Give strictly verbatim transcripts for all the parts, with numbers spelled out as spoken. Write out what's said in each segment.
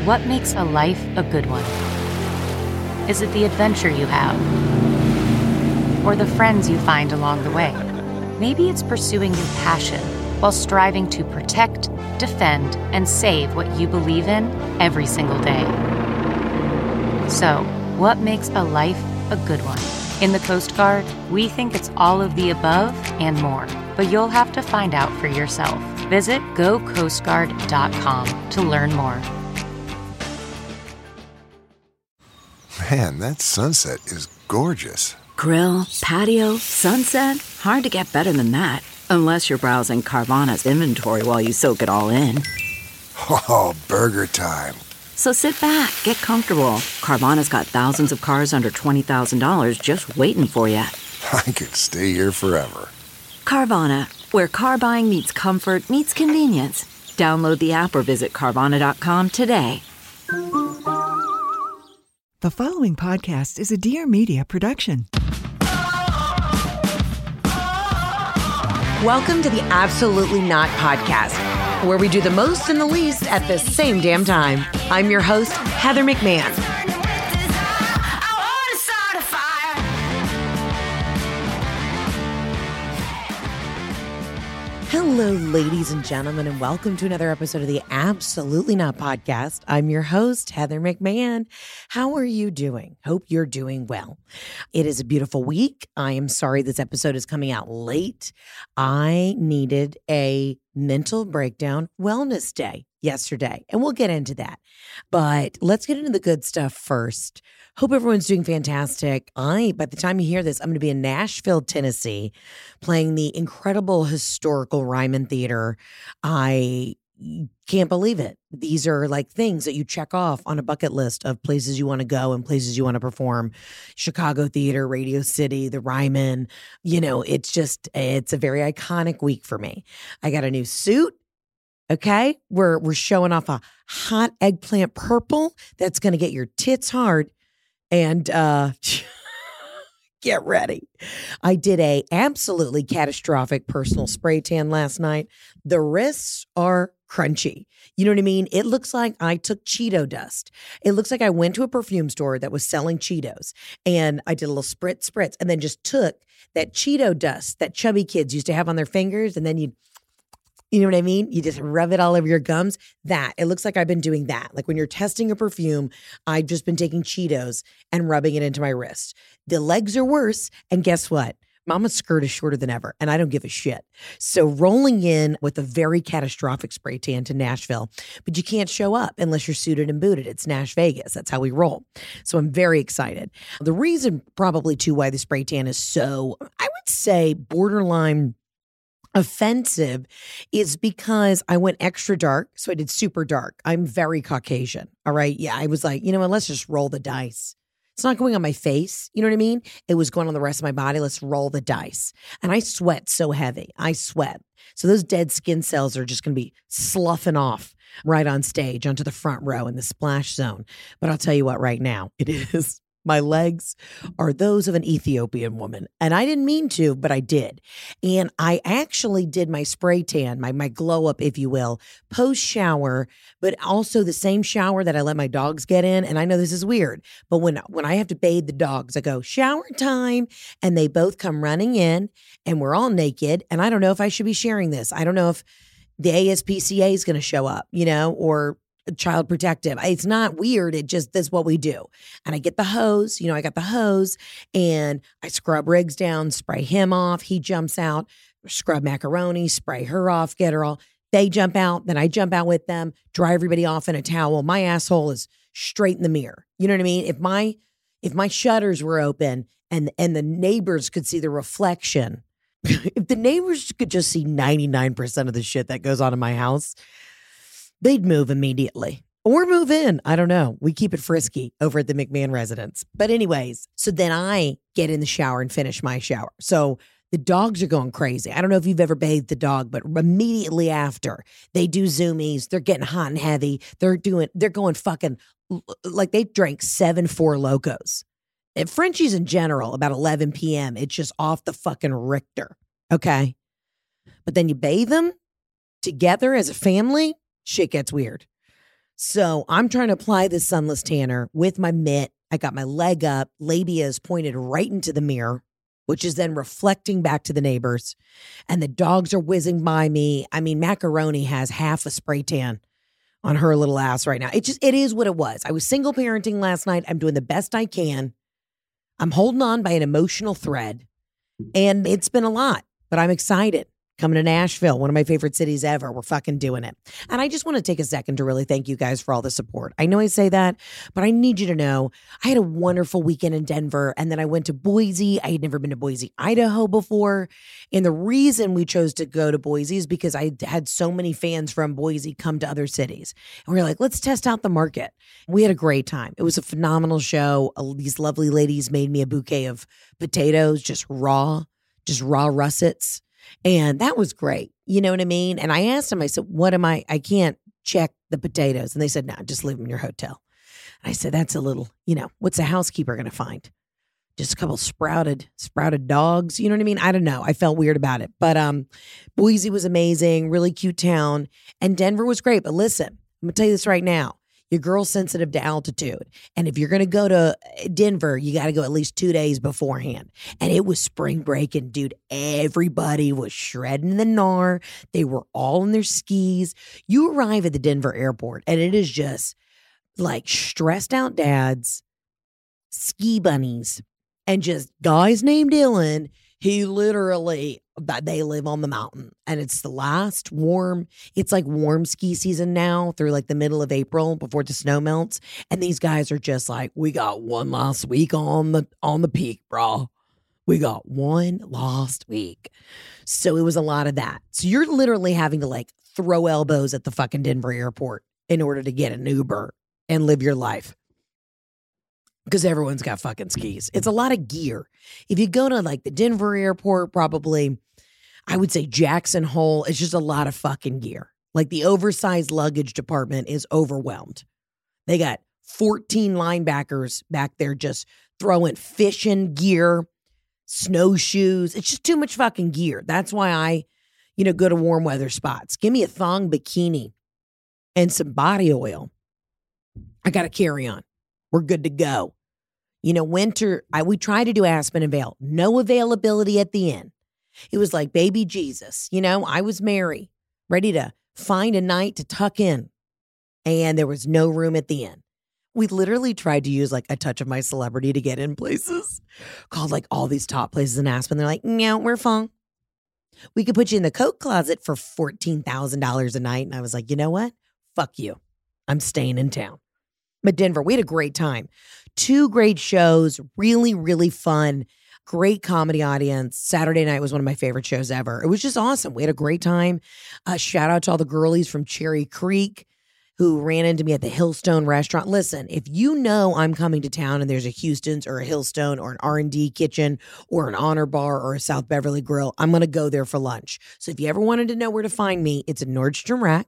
What makes a life a good one? Is it the adventure you have? Or the friends you find along the way? Maybe it's pursuing your passion while striving to protect, defend, and save what you believe in every single day. So, what makes a life a good one? In the Coast Guard, we think it's all of the above and more, but you'll have to find out for yourself. Visit go coast guard dot com to learn more. Man, that sunset is gorgeous. Grill, patio, sunset. Hard to get better than that. Unless you're browsing Carvana's inventory while you soak it all in. Oh, burger time. So sit back, get comfortable. Carvana's got thousands of cars under twenty thousand dollars just waiting for you. I could stay here forever. Carvana, where car buying meets comfort meets convenience. Download the app or visit Carvana dot com today. The following podcast is a Dear Media production. Welcome to the Absolutely Not Podcast, where we do the most and the least at the same damn time. I'm your host, Heather McMahon. Hello, ladies and gentlemen, and welcome to another episode of the Absolutely Not Podcast. I'm your host, Heather McMahon. How are you doing? Hope you're doing well. It is a beautiful week. I am sorry this episode is coming out late. I needed a mental breakdown wellness day yesterday, and we'll get into that. But let's get into the good stuff first. Hope everyone's doing fantastic. I, by the time you hear this, I'm going to be in Nashville, Tennessee, playing the incredible historical Ryman Theater. I can't believe it. These are like things that you check off on a bucket list of places you want to go and places you want to perform. Chicago Theater, Radio City, the Ryman. You know, it's just, it's a very iconic week for me. I got a new suit. Okay, we're we're showing off a hot eggplant purple that's going to get your tits hard. And uh, get ready. I did a absolutely catastrophic personal spray tan last night. The wrists are crunchy. You know what I mean? It looks like I took Cheeto dust. It looks like I went to a perfume store that was selling Cheetos, and I did a little spritz, spritz, and then just took that Cheeto dust that chubby kids used to have on their fingers, and then you'd You know what I mean? You just rub it all over your gums. That, it looks like I've been doing that. Like when you're testing a perfume, I've just been taking Cheetos and rubbing it into my wrist. The legs are worse. And guess what? Mama's skirt is shorter than ever, and I don't give a shit. So rolling in with a very catastrophic spray tan to Nashville, but you can't show up unless you're suited and booted. It's Nash Vegas. That's how we roll. So I'm very excited. The reason probably too why the spray tan is so, I would say, borderline offensive is because I went extra dark. So I did super dark. I'm very Caucasian. All right. Yeah. I was like, you know what? Let's just roll the dice. It's not going on my face. You know what I mean? It was going on the rest of my body. Let's roll the dice. And I sweat so heavy. I sweat. So those dead skin cells are just going to be sloughing off right on stage onto the front row in the splash zone. But I'll tell you what, right now it is. My legs are those of an Ethiopian woman. And I didn't mean to, but I did. And I actually did my spray tan, my, my glow up, if you will, post shower, but also the same shower that I let my dogs get in. And I know this is weird, but when, when I have to bathe the dogs, I go shower time and they both come running in and we're all naked. And I don't know if I should be sharing this. I don't know if the A S P C A is going to show up, you know, or Child Protective. It's not weird. It just, that's what we do. And I get the hose, you know, I got the hose and I scrub Riggs down, spray him off. He jumps out, scrub Macaroni, spray her off, get her all. They jump out. Then I jump out with them, dry everybody off in a towel. My asshole is straight in the mirror. You know what I mean? If my, if my shutters were open and, and the neighbors could see the reflection, if the neighbors could just see ninety-nine percent of the shit that goes on in my house, they'd move immediately or move in. I don't know. We keep it frisky over at the McMahon residence. But anyways, so then I get in the shower and finish my shower. So the dogs are going crazy. I don't know if you've ever bathed the dog, but immediately after they do zoomies, they're getting hot and heavy. They're doing, they're going fucking like they drank seven Four Locos. At Frenchies in general, about eleven p.m., it's just off the fucking Richter. Okay. But then you bathe them together as a family. Shit gets weird. So I'm trying to apply this sunless tanner with my mitt. I got my leg up. Labia is pointed right into the mirror, which is then reflecting back to the neighbors. And the dogs are whizzing by me. I mean, Macaroni has half a spray tan on her little ass right now. It just, it is what it was. I was single parenting last night. I'm doing the best I can. I'm holding on by an emotional thread. And it's been a lot, but I'm excited. Coming to Nashville, one of my favorite cities ever. We're fucking doing it. And I just want to take a second to really thank you guys for all the support. I know I say that, but I need you to know I had a wonderful weekend in Denver. And then I went to Boise. I had never been to Boise, Idaho before. And the reason we chose to go to Boise is because I had so many fans from Boise come to other cities. And we were like, let's test out the market. We had a great time. It was a phenomenal show. These lovely ladies made me a bouquet of potatoes, just raw, just raw russets. And that was great. You know what I mean? And I asked them, I said, what am I? I can't check the potatoes. And they said, no, just leave them in your hotel. And I said, that's a little, you know, what's a housekeeper going to find? Just a couple sprouted, sprouted dogs. You know what I mean? I don't know. I felt weird about it. But um, Boise was amazing, really cute town. And Denver was great. But listen, I'm going to tell you this right now. Your girl's sensitive to altitude. And if you're going to go to Denver, you got to go at least two days beforehand. And it was spring break. And dude, everybody was shredding the gnar. They were all in their skis. You arrive at the Denver airport and it is just like stressed out dads, ski bunnies, and just guys named Dylan. He literally, they live on the mountain and it's the last warm, it's like warm ski season now through like the middle of April before the snow melts. And these guys are just like, we got one last week on the, on the peak, bro. We got one last week. So it was a lot of that. So you're literally having to like throw elbows at the fucking Denver airport in order to get an Uber and live your life. Because everyone's got fucking skis. It's a lot of gear. If you go to like the Denver airport, probably, I would say Jackson Hole, it's just a lot of fucking gear. Like the oversized luggage department is overwhelmed. They got fourteen linebackers back there just throwing fishing gear, snowshoes. It's just too much fucking gear. That's why I, you know, go to warm weather spots. Give me a thong bikini and some body oil. I got to carry on. We're good to go. You know, winter, I we tried to do Aspen and Vail. No availability at the end. It was like baby Jesus. You know, I was Mary, ready to find a night to tuck in. And there was no room at the end. We literally tried to use like a touch of my celebrity to get in places. Called like all these top places in Aspen. They're like, no, we're fine. We could put you in the coat closet for fourteen thousand dollars a night. And I was like, you know what? Fuck you. I'm staying in town. But Denver, we had a great time. Two great shows, really, really fun, great comedy audience. Saturday night was one of my favorite shows ever. It was just awesome. We had a great time. Uh, shout out to all the girlies from Cherry Creek who ran into me at the Hillstone restaurant. Listen, if you know I'm coming to town and there's a Houston's or a Hillstone or an R and D kitchen or an Honor Bar or a South Beverly Grill, I'm going to go there for lunch. So if you ever wanted to know where to find me, it's a Nordstrom Rack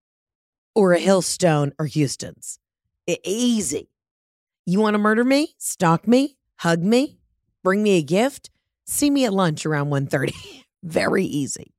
or a Hillstone or Houston's. Easy. You want to murder me? Stalk me? Hug me? Bring me a gift? See me at lunch around one thirty. Very easy.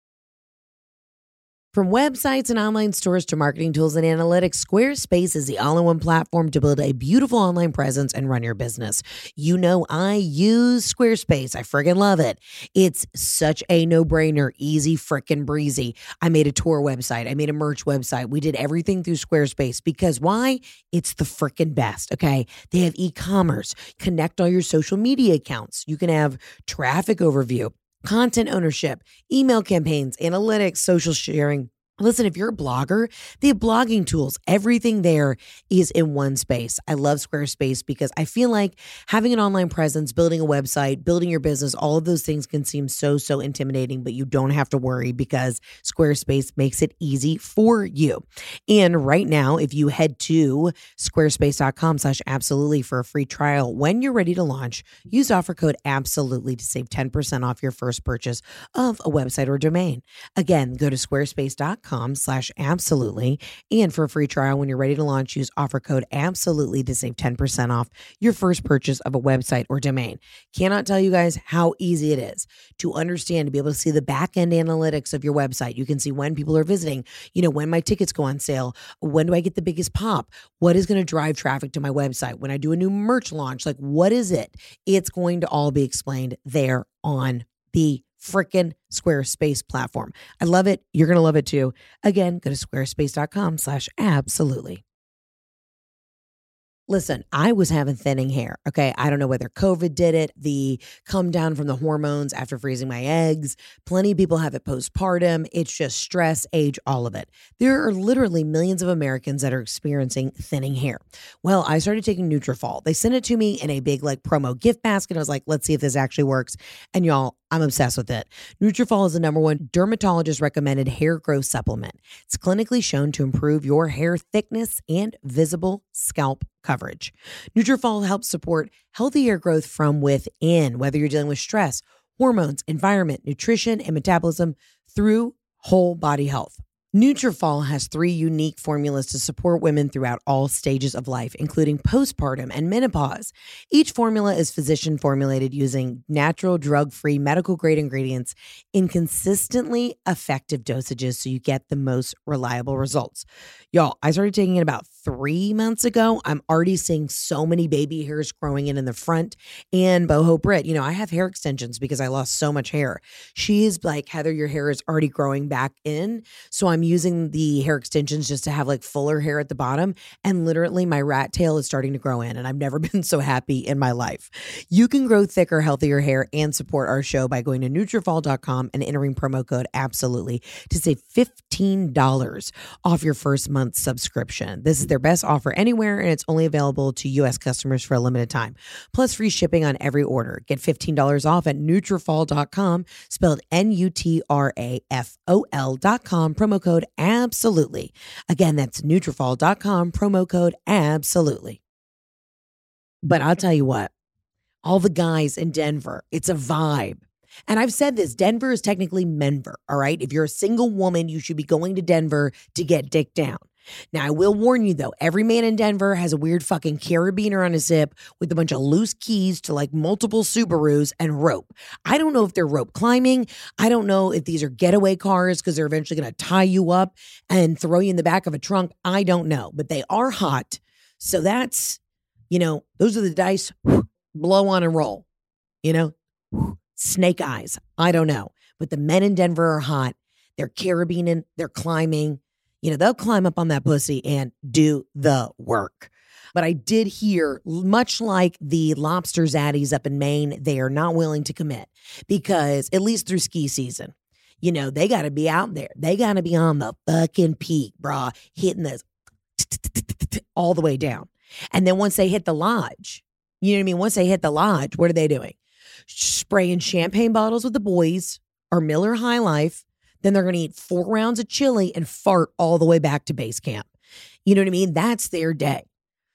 From websites and online stores to marketing tools and analytics, Squarespace is the all-in-one platform to build a beautiful online presence and run your business. You know I use Squarespace. I friggin' love it. It's such a no-brainer, easy frickin' breezy. I made a tour website. I made a merch website. We did everything through Squarespace because why? It's the frickin' best, okay? They have e-commerce. Connect all your social media accounts. You can have traffic overview, content ownership, email campaigns, analytics, social sharing. Listen, if you're a blogger, they have blogging tools. Everything there is in one space. I love Squarespace because I feel like having an online presence, building a website, building your business, all of those things can seem so, so intimidating, but you don't have to worry because Squarespace makes it easy for you. And right now, if you head to squarespace.com slash absolutely for a free trial, when you're ready to launch, use offer code absolutely to save ten percent off your first purchase of a website or domain. Again, go to squarespace.com com slash absolutely. And for a free trial, when you're ready to launch, use offer code absolutely to save ten percent off your first purchase of a website or domain. Cannot tell you guys how easy it is to understand, to be able to see the back end analytics of your website. You can see when people are visiting, you know, when my tickets go on sale, when do I get the biggest pop, what is going to drive traffic to my website, when I do a new merch launch, like what is it? It's going to all be explained there on the frickin' Squarespace platform. I love it. You're going to love it too. Again, go to squarespace.com slash absolutely. Listen, I was having thinning hair. Okay. I don't know whether COVID did it, the come down from the hormones after freezing my eggs. Plenty of people have it postpartum. It's just stress, age, all of it. There are literally millions of Americans that are experiencing thinning hair. Well, I started taking Nutrafol. They sent it to me in a big like promo gift basket. I was like, let's see if this actually works. And y'all, I'm obsessed with it. Nutrafol is the number one dermatologist recommended hair growth supplement. It's clinically shown to improve your hair thickness and visible scalp coverage. Nutrafol helps support healthy hair growth from within, whether you're dealing with stress, hormones, environment, nutrition, and metabolism through whole body health. Nutrafol has three unique formulas to support women throughout all stages of life, including postpartum and menopause. Each formula is physician formulated using natural, drug-free, medical-grade ingredients in consistently effective dosages so you get the most reliable results. Y'all, I started taking it about three months ago. I'm already seeing so many baby hairs growing in in the front. And Boho Britt, you know, I have hair extensions because I lost so much hair. She is like, Heather, your hair is already growing back in. So I'm using the hair extensions just to have like fuller hair at the bottom. And literally my rat tail is starting to grow in. And I've never been so happy in my life. You can grow thicker, healthier hair and support our show by going to Nutrafol dot com and entering promo code absolutely to save fifteen dollars off your first month subscription. This is their best offer anywhere, and it's only available to U S customers for a limited time. Plus free shipping on every order. Get fifteen dollars off at Nutrafol dot com, spelled N U T R A F O L dot com, promo code absolutely. Again, that's Nutrafol dot com, promo code absolutely. But I'll tell you what, all the guys in Denver, it's a vibe. And I've said this, Denver is technically Menver, all right? If you're a single woman, you should be going to Denver to get dick down. Now, I will warn you, though, every man in Denver has a weird fucking carabiner on his hip with a bunch of loose keys to like multiple Subarus and rope. I don't know if they're rope climbing. I don't know if these are getaway cars because they're eventually going to tie you up and throw you in the back of a trunk. I don't know, but they are hot. So that's, you know, those are the dice, blow on and roll, you know, snake eyes. I don't know, but the men in Denver are hot. They're carabining, they're climbing. You know, they'll climb up on that pussy and do the work. But I did hear, much like the lobster zaddies up in Maine, they are not willing to commit because, at least through ski season, you know, they got to be out there. They got to be on the fucking peak, brah, hitting this all the way down. And then once they hit the lodge, you know what I mean? Once they hit the lodge, what are they doing? Spraying champagne bottles with the boys or Miller High Life. Then they're going to eat four rounds of chili and fart all the way back to base camp. You know what I mean? That's their day.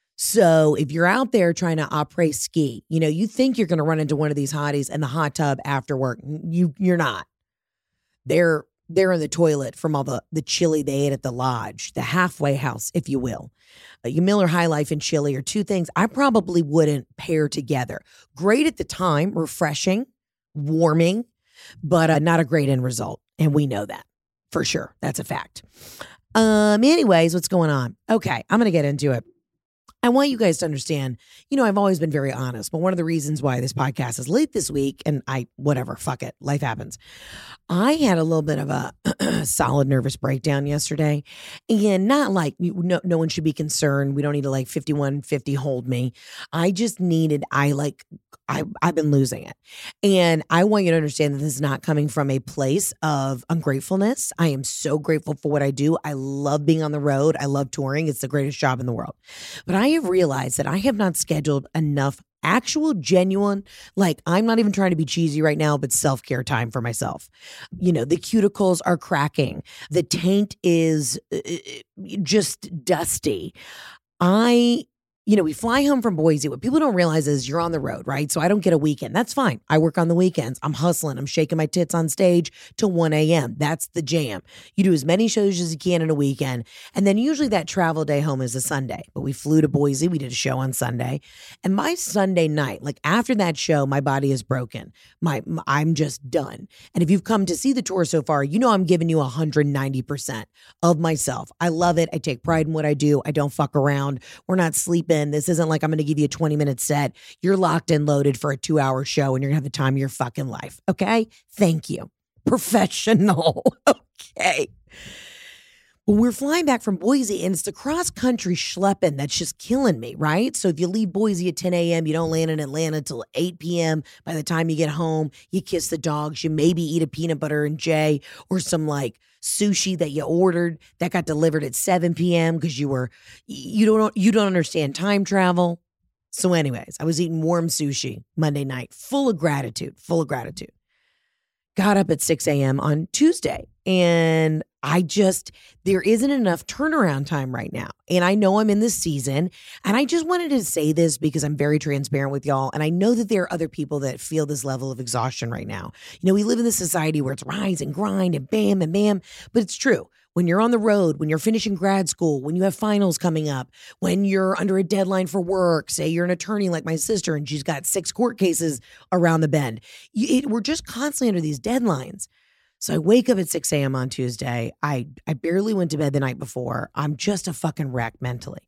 So if you're out there trying to après ski, you know, you think you're going to run into one of these hotties in the hot tub after work. You, you're not. They're they're in the toilet from all the, the chili they ate at the lodge, the halfway house, if you will. Uh, your Miller High Life and chili are two things I probably wouldn't pair together. Great at the time, refreshing, warming, but uh, not a great end result. And we know that for sure. That's a fact. Um. Anyways, what's going on? Okay, I'm going to get into it. I want you guys to understand, you know, I've always been very honest, but one of the reasons why this podcast is late this week, and I, whatever, fuck it, life happens. I had a little bit of a solid nervous breakdown yesterday, and not like, no, no one should be concerned. We don't need to like fifty-one fifty hold me. I just needed, I like, I, I've been losing it. And I want you to understand that this is not coming from a place of ungratefulness. I am so grateful for what I do. I love being on the road. I love touring. It's the greatest job in the world. But I have realized that I have not scheduled enough actual, genuine, like I'm not even trying to be cheesy right now, but self-care time for myself. You know, the cuticles are cracking. The taint is uh, just dusty. I you know, we fly home from Boise. What people don't realize is you're on the road, right? So I don't get a weekend. That's fine. I work on the weekends. I'm hustling. I'm shaking my tits on stage till one a.m. That's the jam. You do as many shows as you can in a weekend. And then usually that travel day home is a Sunday. But we flew to Boise. We did a show on Sunday. And my Sunday night, like after that show, my body is broken. My, my I'm just done. And if you've come to see the tour so far, you know I'm giving you one hundred ninety percent of myself. I love it. I take pride in what I do. I don't fuck around. We're not sleeping. This isn't like I'm going to give you a twenty minute set. You're locked and loaded for a two hour show and you're going to have the time of your fucking life. Okay. Thank you. Professional. Okay. Well, we're flying back from Boise and it's the cross country schlepping that's just killing me, right? So if you leave Boise at ten a.m., you don't land in Atlanta till eight p.m. By the time you get home, you kiss the dogs, you maybe eat a peanut butter and J or some like sushi that you ordered that got delivered at seven p.m. because you were, you don't, you don't understand time travel. So anyways, I was eating warm sushi Monday night, full of gratitude, full of gratitude. Got up at six a.m. on Tuesday and I just, there isn't enough turnaround time right now. And I know I'm in this season and I just wanted to say this because I'm very transparent with y'all. And I know that there are other people that feel this level of exhaustion right now. You know, we live in this society where it's rise and grind and bam and bam, but it's true. When you're on the road, when you're finishing grad school, when you have finals coming up, when you're under a deadline for work, say you're an attorney like my sister and she's got six court cases around the bend. You, it, we're just constantly under these deadlines. So I wake up at six a.m. on Tuesday. I, I barely went to bed the night before. I'm just a fucking wreck mentally.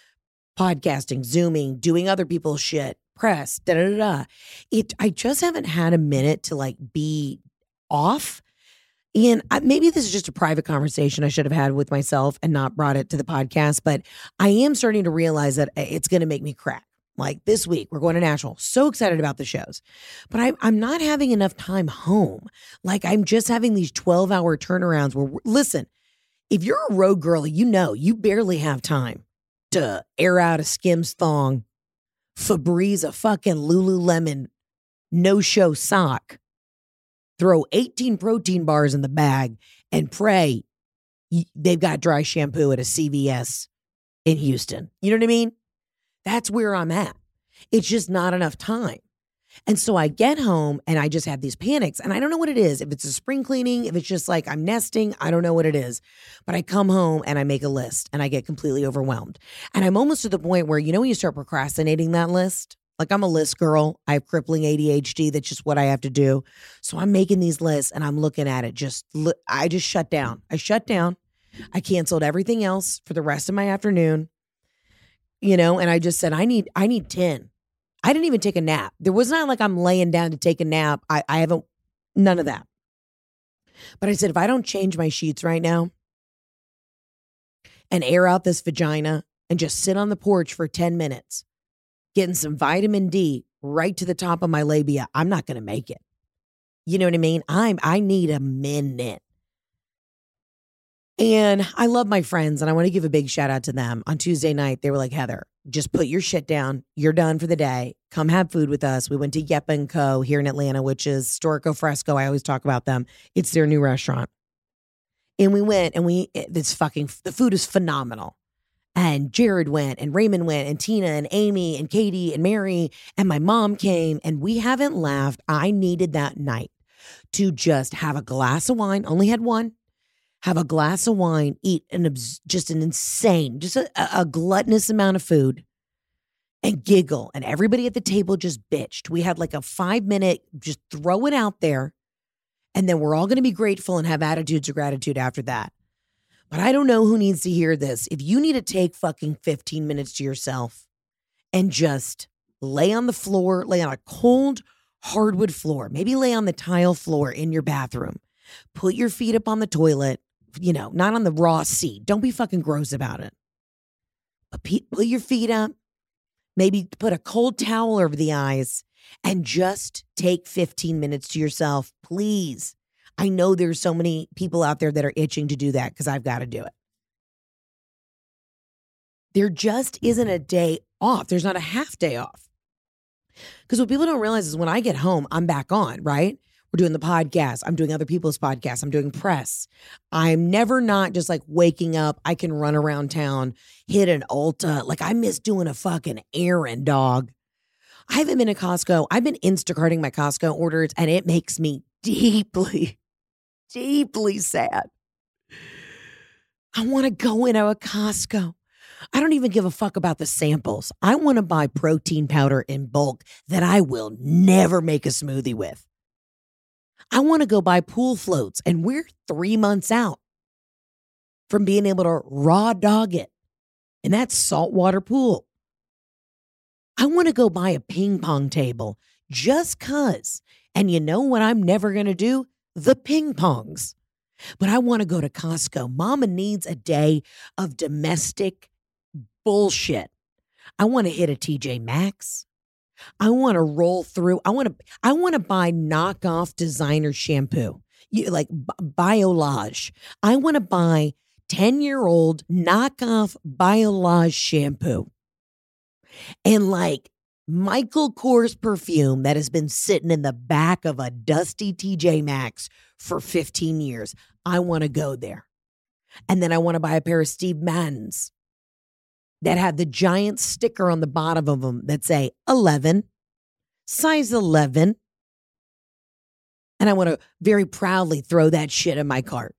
Podcasting, Zooming, doing other people's shit, press, da da da da. It, I just haven't had a minute to like be off. And I, maybe this is just a private conversation I should have had with myself and not brought it to the podcast, but I am starting to realize that it's going to make me crack. Like this week, we're going to Nashville. So excited about the shows. But I, I'm not having enough time home. Like I'm just having these twelve hour turnarounds where, listen, if you're a road girl, you know you barely have time to air out a Skims thong, Febreze a fucking Lululemon no-show sock, throw eighteen protein bars in the bag, and pray they've got dry shampoo at a C V S in Houston. You know what I mean? That's where I'm at. It's just not enough time. And so I get home and I just have these panics and I don't know what it is. If it's a spring cleaning, if it's just like I'm nesting, I don't know what it is. But I come home and I make a list and I get completely overwhelmed. And I'm almost to the point where, you know, when you start procrastinating that list, like I'm a list girl. I have crippling A D H D. That's just what I have to do. So I'm making these lists and I'm looking at it. Just, I just shut down. I shut down. I canceled everything else for the rest of my afternoon. You know, and I just said, I need, I need ten. I didn't even take a nap. There was not like I'm laying down to take a nap. I, I haven't, none of that. But I said, if I don't change my sheets right now and air out this vagina and just sit on the porch for ten minutes, getting some vitamin D right to the top of my labia, I'm not going to make it. You know what I mean? I'm, I need a minute. And I love my friends and I want to give a big shout out to them. On Tuesday night, they were like, Heather, just put your shit down. You're done for the day. Come have food with us. We went to Yep and Co. here in Atlanta, which is Storico Fresco. I always talk about them. It's their new restaurant. And we went and we, it's fucking, the food is phenomenal. And Jared went and Raymond went and Tina and Amy and Katie and Mary and my mom came and we haven't laughed. I needed that night to just have a glass of wine. Only had one. Have a glass of wine, eat an just an insane, just a, a gluttonous amount of food and giggle. And everybody at the table just bitched. We had like a five minute, just throw it out there. And then we're all going to be grateful and have attitudes of gratitude after that. But I don't know who needs to hear this. If you need to take fucking fifteen minutes to yourself and just lay on the floor, lay on a cold hardwood floor, maybe lay on the tile floor in your bathroom, put your feet up on the toilet, you know, not on the raw seat. Don't be fucking gross about it. But put your feet up, maybe put a cold towel over the eyes and just take fifteen minutes to yourself, please. I know there's so many people out there that are itching to do that because I've got to do it. There just isn't a day off. There's not a half day off. Because what people don't realize is when I get home, I'm back on, right? We're doing the podcast. I'm doing other people's podcasts. I'm doing press. I'm never not just like waking up. I can run around town, hit an Ulta. Like I miss doing a fucking errand, dog. I haven't been to Costco. I've been Instacarting my Costco orders and it makes me deeply, deeply sad. I want to go into a Costco. I don't even give a fuck about the samples. I want to buy protein powder in bulk that I will never make a smoothie with. I want to go buy pool floats, and we're three months out from being able to raw dog it in that saltwater pool. I want to go buy a ping pong table just cuz. And you know what I'm never going to do? The ping pongs. But I want to go to Costco. Mama needs a day of domestic bullshit. I want to hit a T J Maxx. I want to roll through. I want to I want to buy knockoff designer shampoo. You like Biolage. I want to buy ten-year-old knockoff Biolage shampoo. And like Michael Kors perfume that has been sitting in the back of a dusty T J Maxx for fifteen years. I want to go there. And then I want to buy a pair of Steve Maddens that have the giant sticker on the bottom of them that say eleven, size eleven. And I want to very proudly throw that shit in my cart.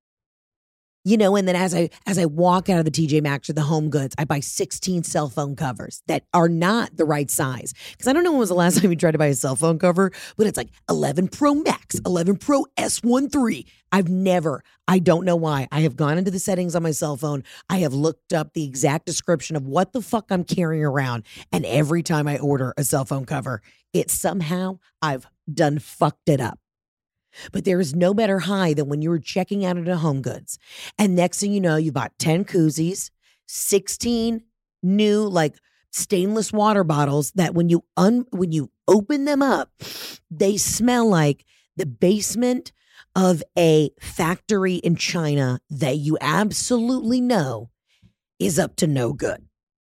You know, and then as I as I walk out of the T J Maxx or the Home Goods, I buy sixteen cell phone covers that are not the right size. Because I don't know when was the last time you tried to buy a cell phone cover, but it's like eleven Pro Max, eleven Pro S thirteen. I've never, I don't know why. I have gone into the settings on my cell phone. I have looked up the exact description of what the fuck I'm carrying around. And every time I order a cell phone cover, it somehow I've done fucked it up. But there is no better high than when you were checking out at a Home Goods. And next thing you know, you bought ten koozies, sixteen new like stainless water bottles that when you un when you open them up, they smell like the basement of a factory in China that you absolutely know is up to no good.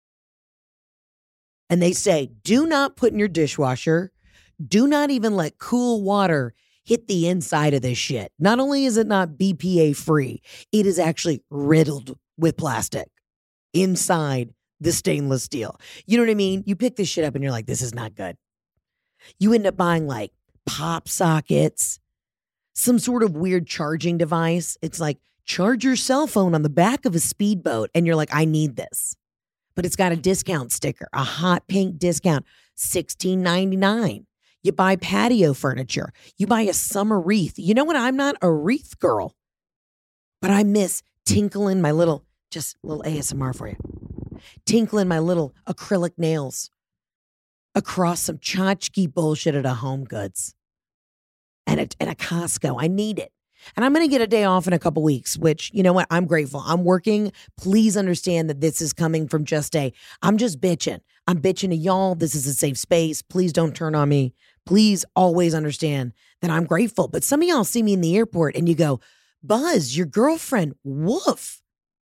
And they say, do not put in your dishwasher. Do not even let cool water hit the inside of this shit. Not only is it not B P A free, it is actually riddled with plastic inside the stainless steel. You know what I mean? You pick this shit up and you're like, this is not good. You end up buying like pop sockets, some sort of weird charging device. It's like, charge your cell phone on the back of a speedboat. And you're like, I need this. But it's got a discount sticker, a hot pink discount, sixteen ninety-nine. You buy patio furniture. You buy a summer wreath. You know what? I'm not a wreath girl, but I miss tinkling my little, just a little A S M R for you, tinkling my little acrylic nails across some tchotchke bullshit at a Home Goods and a, and a Costco. I need it. And I'm going to get a day off in a couple weeks, which, you know what? I'm grateful. I'm working. Please understand that this is coming from just a, I'm just bitching. I'm bitching to y'all. This is a safe space. Please don't turn on me. Please always understand that I'm grateful. But some of y'all see me in the airport and you go, Buzz, your girlfriend, woof.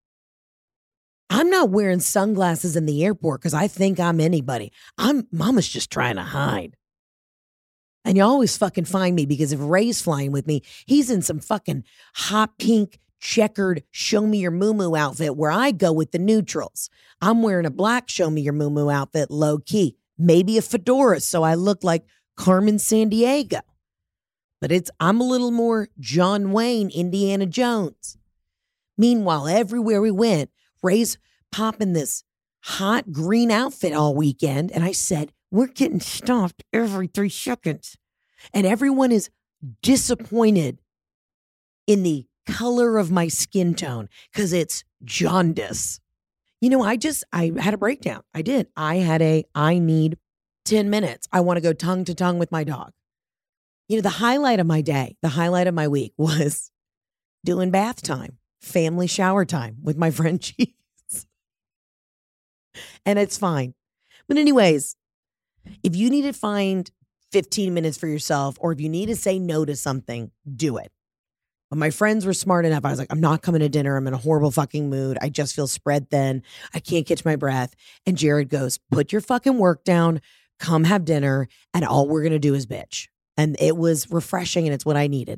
I'm not wearing sunglasses in the airport because I think I'm anybody. I'm mama's just trying to hide. And you always fucking find me because if Ray's flying with me, he's in some fucking hot pink checkered show me your moo-moo outfit where I go with the neutrals. I'm wearing a black show me your moo-moo outfit, low key. Maybe a fedora so I look like Carmen Sandiego. But it's I'm a little more John Wayne, Indiana Jones. Meanwhile, everywhere we went, Ray's popping this hot green outfit all weekend. And I said, we're getting stopped every three seconds. And everyone is disappointed in the color of my skin tone because it's jaundice. You know, I just, I had a breakdown. I did. I had a, I need ten minutes. I want to go tongue to tongue with my dog. You know, the highlight of my day, the highlight of my week was doing bath time, family shower time with my friend Cheese. And it's fine. But anyways, if you need to find fifteen minutes for yourself, or if you need to say no to something, do it. But my friends were smart enough. I was like, I'm not coming to dinner. I'm in a horrible fucking mood. I just feel spread thin. I can't catch my breath. And Jared goes, put your fucking work down, come have dinner, and all we're going to do is bitch. And it was refreshing, and it's what I needed.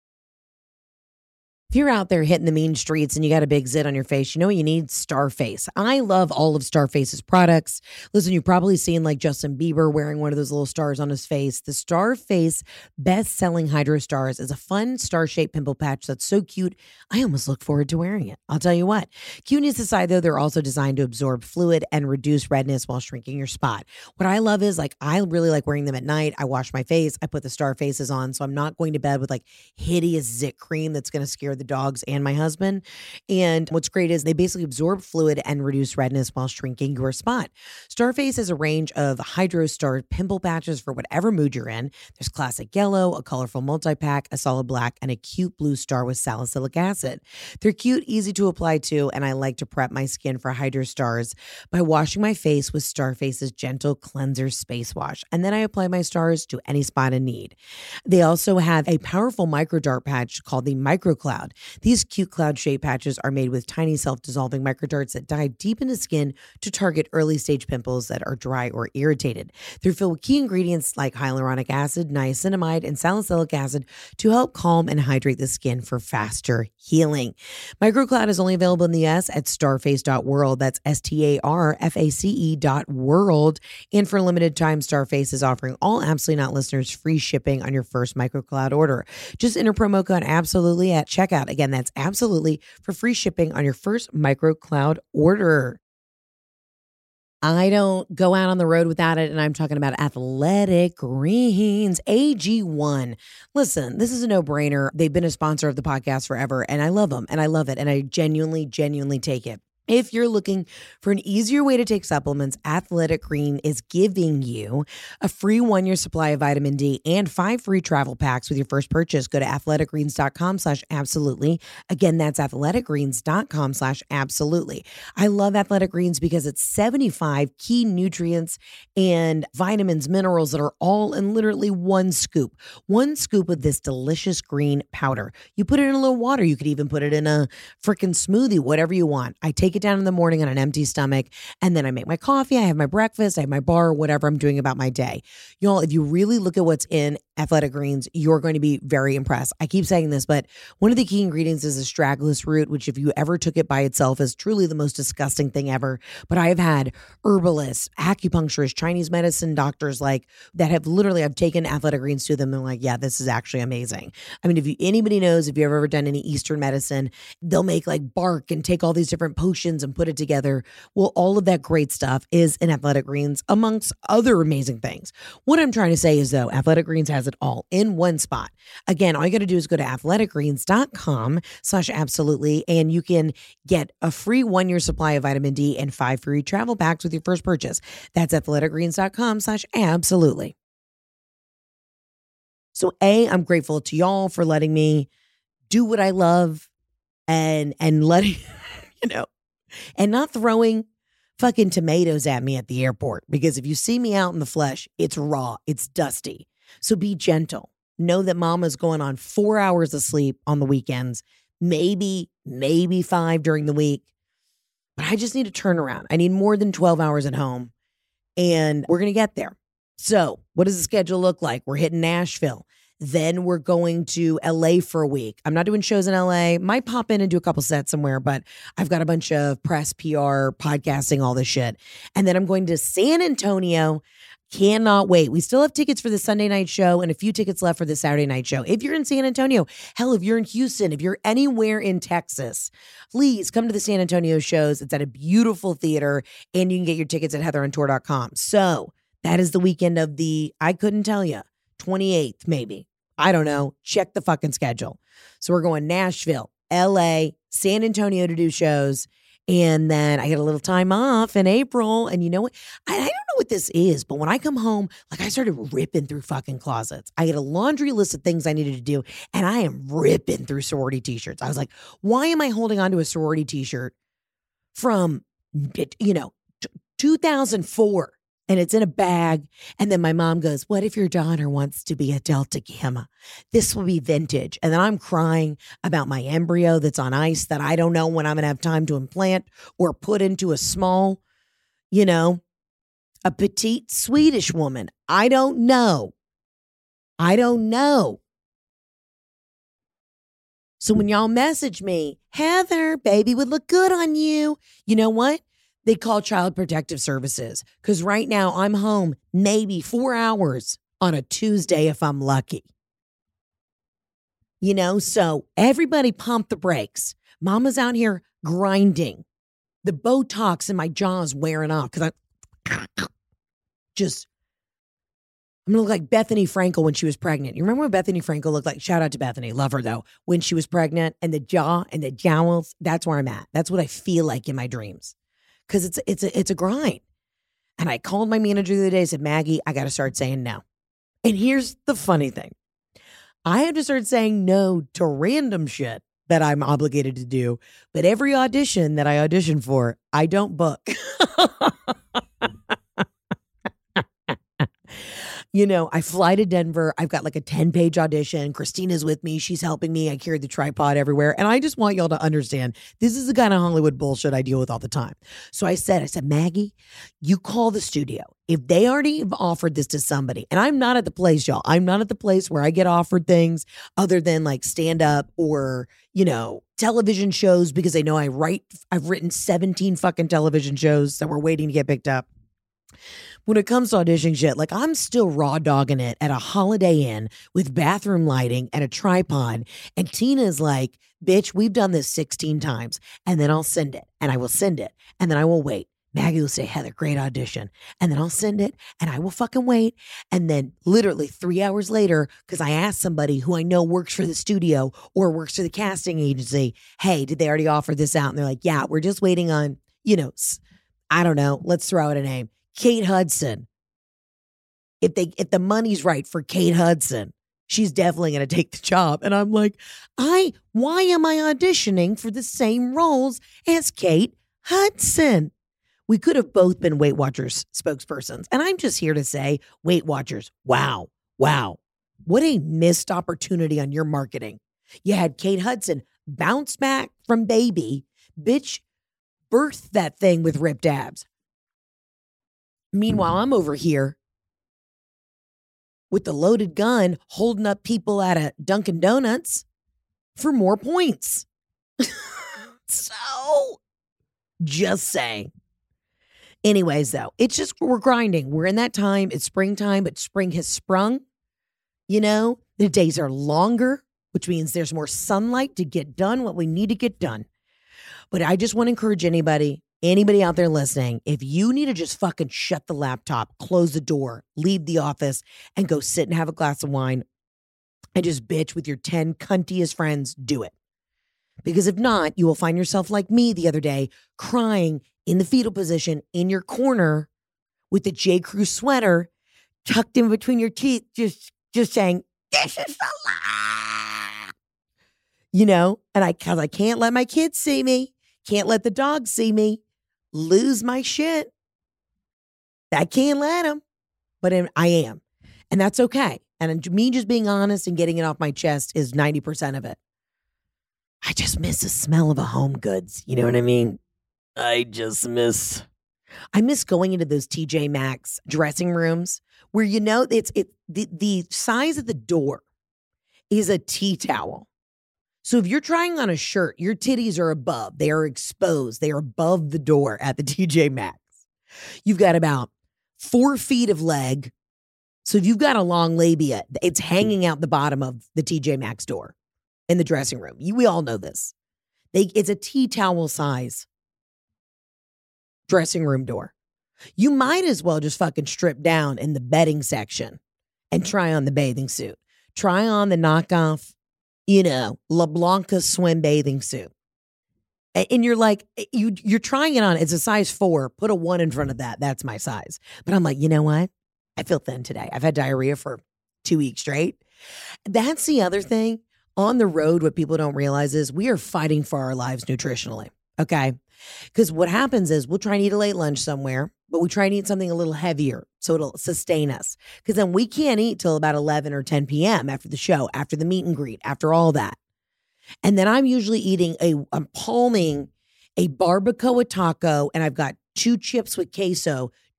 If you're out there hitting the mean streets and you got a big zit on your face, you know what you need? Starface. I love all of Starface's products. Listen, you've probably seen like Justin Bieber wearing one of those little stars on his face. The Starface best-selling Hydro Stars is a fun star-shaped pimple patch that's so cute, I almost look forward to wearing it. I'll tell you what. Cuteness aside, though, they're also designed to absorb fluid and reduce redness while shrinking your spot. What I love is like I really like wearing them at night. I wash my face. I put the Starfaces on, so I'm not going to bed with like hideous zit cream that's going to scare the dogs and my husband. And what's great is they basically absorb fluid and reduce redness while shrinking your spot. Starface is a range of Hydro Star pimple patches for whatever mood you're in. There's classic yellow, a colorful multi-pack, a solid black, and a cute blue star with salicylic acid. They're cute, easy to apply to, and I like to prep my skin for Hydro Stars by washing my face with Starface's Gentle Cleanser Space Wash. And then I apply my stars to any spot in need. They also have a powerful micro dart patch called the Micro Cloud. These cute cloud shape patches are made with tiny self-dissolving microdarts that dive deep into skin to target early stage pimples that are dry or irritated. They're filled with key ingredients like hyaluronic acid, niacinamide, and salicylic acid to help calm and hydrate the skin for faster healing. MicroCloud is only available in the U S at starface dot world. That's S T A R F A C E dot world. And for a limited time, Starface is offering all Absolutely Not listeners free shipping on your first MicroCloud order. Just enter promo code Absolutely at checkout. Again, that's Absolutely for free shipping on your first MicroCloud order. I don't go out on the road without it, and I'm talking about Athletic Greens, A G one. Listen, this is a no-brainer. They've been a sponsor of the podcast forever, and I love them, and I love it, and I genuinely, genuinely take it. If you're looking for an easier way to take supplements, Athletic Green is giving you a free one-year supply of vitamin D and five free travel packs with your first purchase. Go to athletic greens dot com slash absolutely. Again, that's athletic greens dot com slash absolutely. I love Athletic Greens because it's seventy-five key nutrients and vitamins, minerals that are all in literally one scoop. One scoop of this delicious green powder. You put it in a little water. You could even put it in a freaking smoothie, whatever you want. I take it down in the morning on an empty stomach, and then I make my coffee, I have my breakfast, I have my bar, whatever I'm doing about my day. Y'all, if you really look at what's in Athletic Greens, you're going to be very impressed. I keep saying this, but one of the key ingredients is astragalus root, which if you ever took it by itself is truly the most disgusting thing ever. But I have had herbalists, acupuncturists, Chinese medicine doctors like that have literally, I've taken Athletic Greens to them and like, yeah, this is actually amazing. I mean, if you, anybody knows, if you've ever done any Eastern medicine, they'll make like bark and take all these different potions and put it together. Well, all of that great stuff is in Athletic Greens, amongst other amazing things. What I'm trying to say is, though, Athletic Greens has it all in one spot. Again, all you got to do is go to athletic greens dot com slash absolutely, and you can get a free one-year supply of vitamin D and five free travel packs with your first purchase. That's athletic greens dot com slash absolutely. So, A, I'm grateful to y'all for letting me do what I love and and letting, you know, and not throwing fucking tomatoes at me at the airport. Because if you see me out in the flesh, it's raw, it's dusty. So be gentle. Know that mama's going on four hours of sleep on the weekends, maybe, maybe five during the week. But I just need a turnaround. I need more than twelve hours at home. And we're going to get there. So what does the schedule look like? We're hitting Nashville. Then we're going to L A for a week. I'm not doing shows in L A. Might pop in and do a couple sets somewhere, but I've got a bunch of press, P R, podcasting, all this shit. And then I'm going to San Antonio. Cannot wait. We still have tickets for the Sunday night show and a few tickets left for the Saturday night show. If you're in San Antonio, hell, if you're in Houston, if you're anywhere in Texas, please come to the San Antonio shows. It's at a beautiful theater, and you can get your tickets at heather on tour dot com. So that is the weekend of the, I couldn't tell you, twenty-eighth maybe. I don't know. Check the fucking schedule. So we're going Nashville, L A, San Antonio to do shows. And then I get a little time off in April. And you know what? I, I don't know what this is, but when I come home, like I started ripping through fucking closets. I get a laundry list of things I needed to do. And I am ripping through sorority t-shirts. I was like, why am I holding on to a sorority t-shirt from, you know, two thousand four? And it's in a bag. And then my mom goes, what if your daughter wants to be a Delta Gamma? This will be vintage. And then I'm crying about my embryo that's on ice that I don't know when I'm going to have time to implant or put into a small, you know, a petite Swedish woman. I don't know. I don't know. So when y'all message me, Heather, baby would look good on you. You know what? They call Child Protective Services because right now I'm home maybe four hours on a Tuesday if I'm lucky. You know, so everybody pump the brakes. Mama's out here grinding. The Botox in my jaw is wearing off because I just, I'm going to look like Bethany Frankel when she was pregnant. You remember what Bethany Frankel looked like? Shout out to Bethany. Love her though. When she was pregnant and the jaw and the jowls, that's where I'm at. That's what I feel like in my dreams. Because it's, it's, a, it's a grind. And I called my manager the other day and said, Maggie, I got to start saying no. And here's the funny thing. I have to start saying no to random shit that I'm obligated to do. But every audition that I audition for, I don't book. You know, I fly to Denver. I've got like a ten page audition. Christina's with me. She's helping me. I carry the tripod everywhere. And I just want y'all to understand this is the kind of Hollywood bullshit I deal with all the time. So I said, I said, Maggie, you call the studio. If they already have offered this to somebody, and I'm not at the place, y'all, I'm not at the place where I get offered things other than like stand up or, you know, television shows because they know I write, I've written seventeen fucking television shows that were waiting to get picked up. When it comes to auditioning shit, like I'm still raw dogging it at a Holiday Inn with bathroom lighting and a tripod. And Tina's like, bitch, we've done this sixteen times. And then I'll send it and I will send it. And then I will wait. Maggie will say, Heather, great audition. And then I'll send it and I will fucking wait. And then literally three hours later, because I asked somebody who I know works for the studio or works for the casting agency, hey, did they already offer this out? And they're like, yeah, we're just waiting on, you know, I don't know. Let's throw out a name. Kate Hudson. If they if the money's right for Kate Hudson, she's definitely going to take the job. And I'm like, I why am I auditioning for the same roles as Kate Hudson? We could have both been Weight Watchers spokespersons. And I'm just here to say, Weight Watchers, wow, wow. What a missed opportunity on your marketing. You had Kate Hudson bounce back from baby, bitch, birth that thing with ripped abs. Meanwhile, I'm over here with the loaded gun holding up people at a Dunkin' Donuts for more points. So, just saying. Anyways, though, it's just we're grinding. We're in that time. It's springtime, but spring has sprung. You know, the days are longer, which means there's more sunlight to get done what we need to get done. But I just want to encourage anybody, anybody out there listening, if you need to just fucking shut the laptop, close the door, leave the office, and go sit and have a glass of wine and just bitch with your ten cuntiest friends, do it. Because if not, you will find yourself like me the other day, crying in the fetal position in your corner with the J. Crew sweater tucked in between your teeth, just, just saying, this is a lie. You know, and I, cause I can't let my kids see me. Can't let the dogs see me. Lose my shit. I can't let them, but I am. And that's okay. And me just being honest and getting it off my chest is ninety percent of it. I just miss the smell of a Home Goods. You know what I mean? I just miss. I miss going into those T J Maxx dressing rooms where, you know, it's it the, the size of the door is a tea towel. So if you're trying on a shirt, your titties are above. They are exposed. They are above the door at the T J Maxx. You've got about four feet of leg. So if you've got a long labia, it's hanging out the bottom of the T J Maxx door in the dressing room. You, we all know this. They, it's a tea towel size dressing room door. You might as well just fucking strip down in the bedding section and try on the bathing suit. Try on the knockoff, you know, La Blanca swim bathing suit. And you're like, you, you're trying it on. It's a size four. Put a one in front of that. That's my size. But I'm like, you know what? I feel thin today. I've had diarrhea for two weeks straight. That's the other thing. On the road, what people don't realize is we are fighting for our lives nutritionally. Okay. Because what happens is we'll try and eat a late lunch somewhere, but we try and eat something a little heavier so it'll sustain us. Because then we can't eat till about eleven or ten p.m. after the show, after the meet and greet, after all that. And then I'm usually eating a, I'm palming a barbacoa taco, and I've got two chips with queso,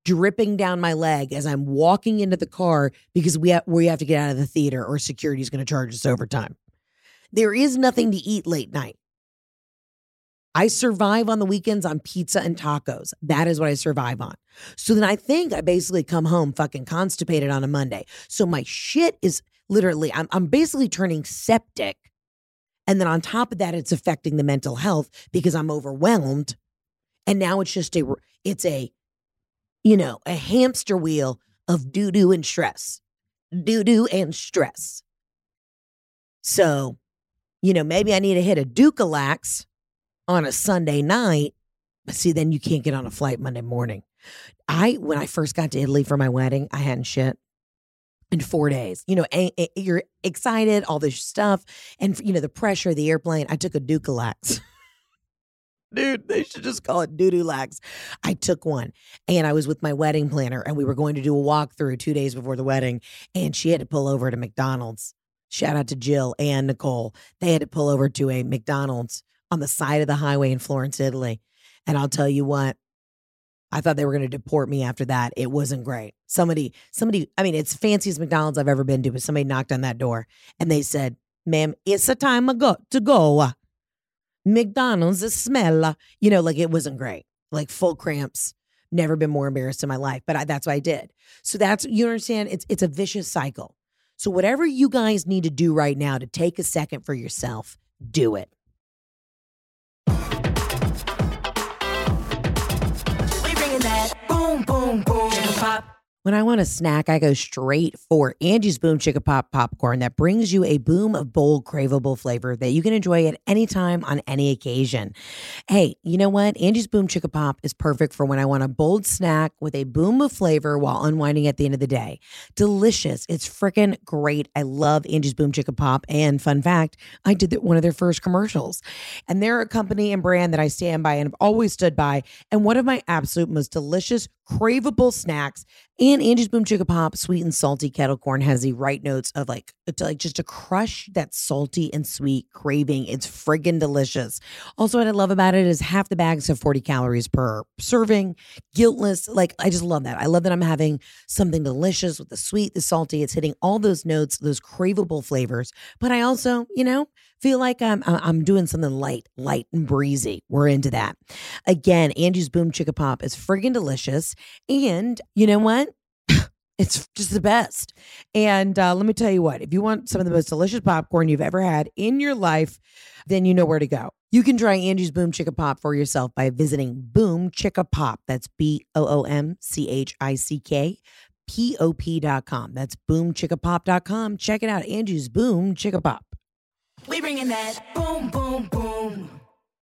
dripping down my leg as I'm walking into the car because we have, we have to get out of the theater or security is going to charge us overtime. There is nothing to eat late night. I survive on the weekends on pizza and tacos. That is what I survive on. So then I think I basically come home fucking constipated on a Monday. So my shit is literally, I'm, I'm basically turning septic. And then on top of that, it's affecting the mental health because I'm overwhelmed. And now it's just a, it's a, you know, a hamster wheel of doo-doo and stress. Doo-doo and stress. So, you know, maybe I need to hit a Dukalax on a Sunday night, but see, then you can't get on a flight Monday morning. I, when I first got to Italy for my wedding, I hadn't shit in four days. You know, a, a, you're excited, all this stuff, and you know, the pressure of the airplane. I took a Dukalax. Dude, they should just call it Doo-Doo-Lax. I took one, and I was with my wedding planner, and we were going to do a walkthrough two days before the wedding, and she had to pull over to McDonald's. Shout out to Jill and Nicole. They had to pull over to a McDonald's on the side of the highway in Florence, Italy. And I'll tell you what, I thought they were going to deport me after that. It wasn't great. Somebody, somebody, I mean, it's fanciest McDonald's I've ever been to, but somebody knocked on that door and they said, ma'am, it's a time ago to go. McDonald's is smell. You know, like it wasn't great. Like full cramps. Never been more embarrassed in my life, but I, that's what I did. So that's, you understand, it's it's a vicious cycle. So whatever you guys need to do right now to take a second for yourself, do it. That boom, boom, boom, chicka pop. When I want a snack, I go straight for Angie's Boom Chicka Pop popcorn that brings you a boom of bold, craveable flavor that you can enjoy at any time on any occasion. Hey, you know what? Angie's Boom Chicka Pop is perfect for when I want a bold snack with a boom of flavor while unwinding at the end of the day. Delicious. It's freaking great. I love Angie's Boom Chicka Pop. And fun fact, I did one of their first commercials. And they're a company and brand that I stand by and have always stood by. And one of my absolute most delicious, craveable snacks. And Angie's Boom Chicka Pop, sweet and salty kettle corn, has the right notes of like, to like just to crush that salty and sweet craving. It's friggin' delicious. Also, what I love about it is half the bags have forty calories per serving. Guiltless. Like, I just love that. I love that I'm having something delicious with the sweet, the salty. It's hitting all those notes, those craveable flavors. But I also, you know, feel like I'm I'm doing something light, light and breezy. We're into that. Again, Angie's Boom Chicka Pop is friggin' delicious. And you know what? It's just the best. And uh, let me tell you what, if you want some of the most delicious popcorn you've ever had in your life, then you know where to go. You can try Angie's Boom Chicka Pop for yourself by visiting Boom Chicka Pop. That's B O O M C H I C K P O P dot com. That's boom chicka pop dot com. Check it out. Angie's Boom Chicka Pop. We bringing that boom, boom, boom.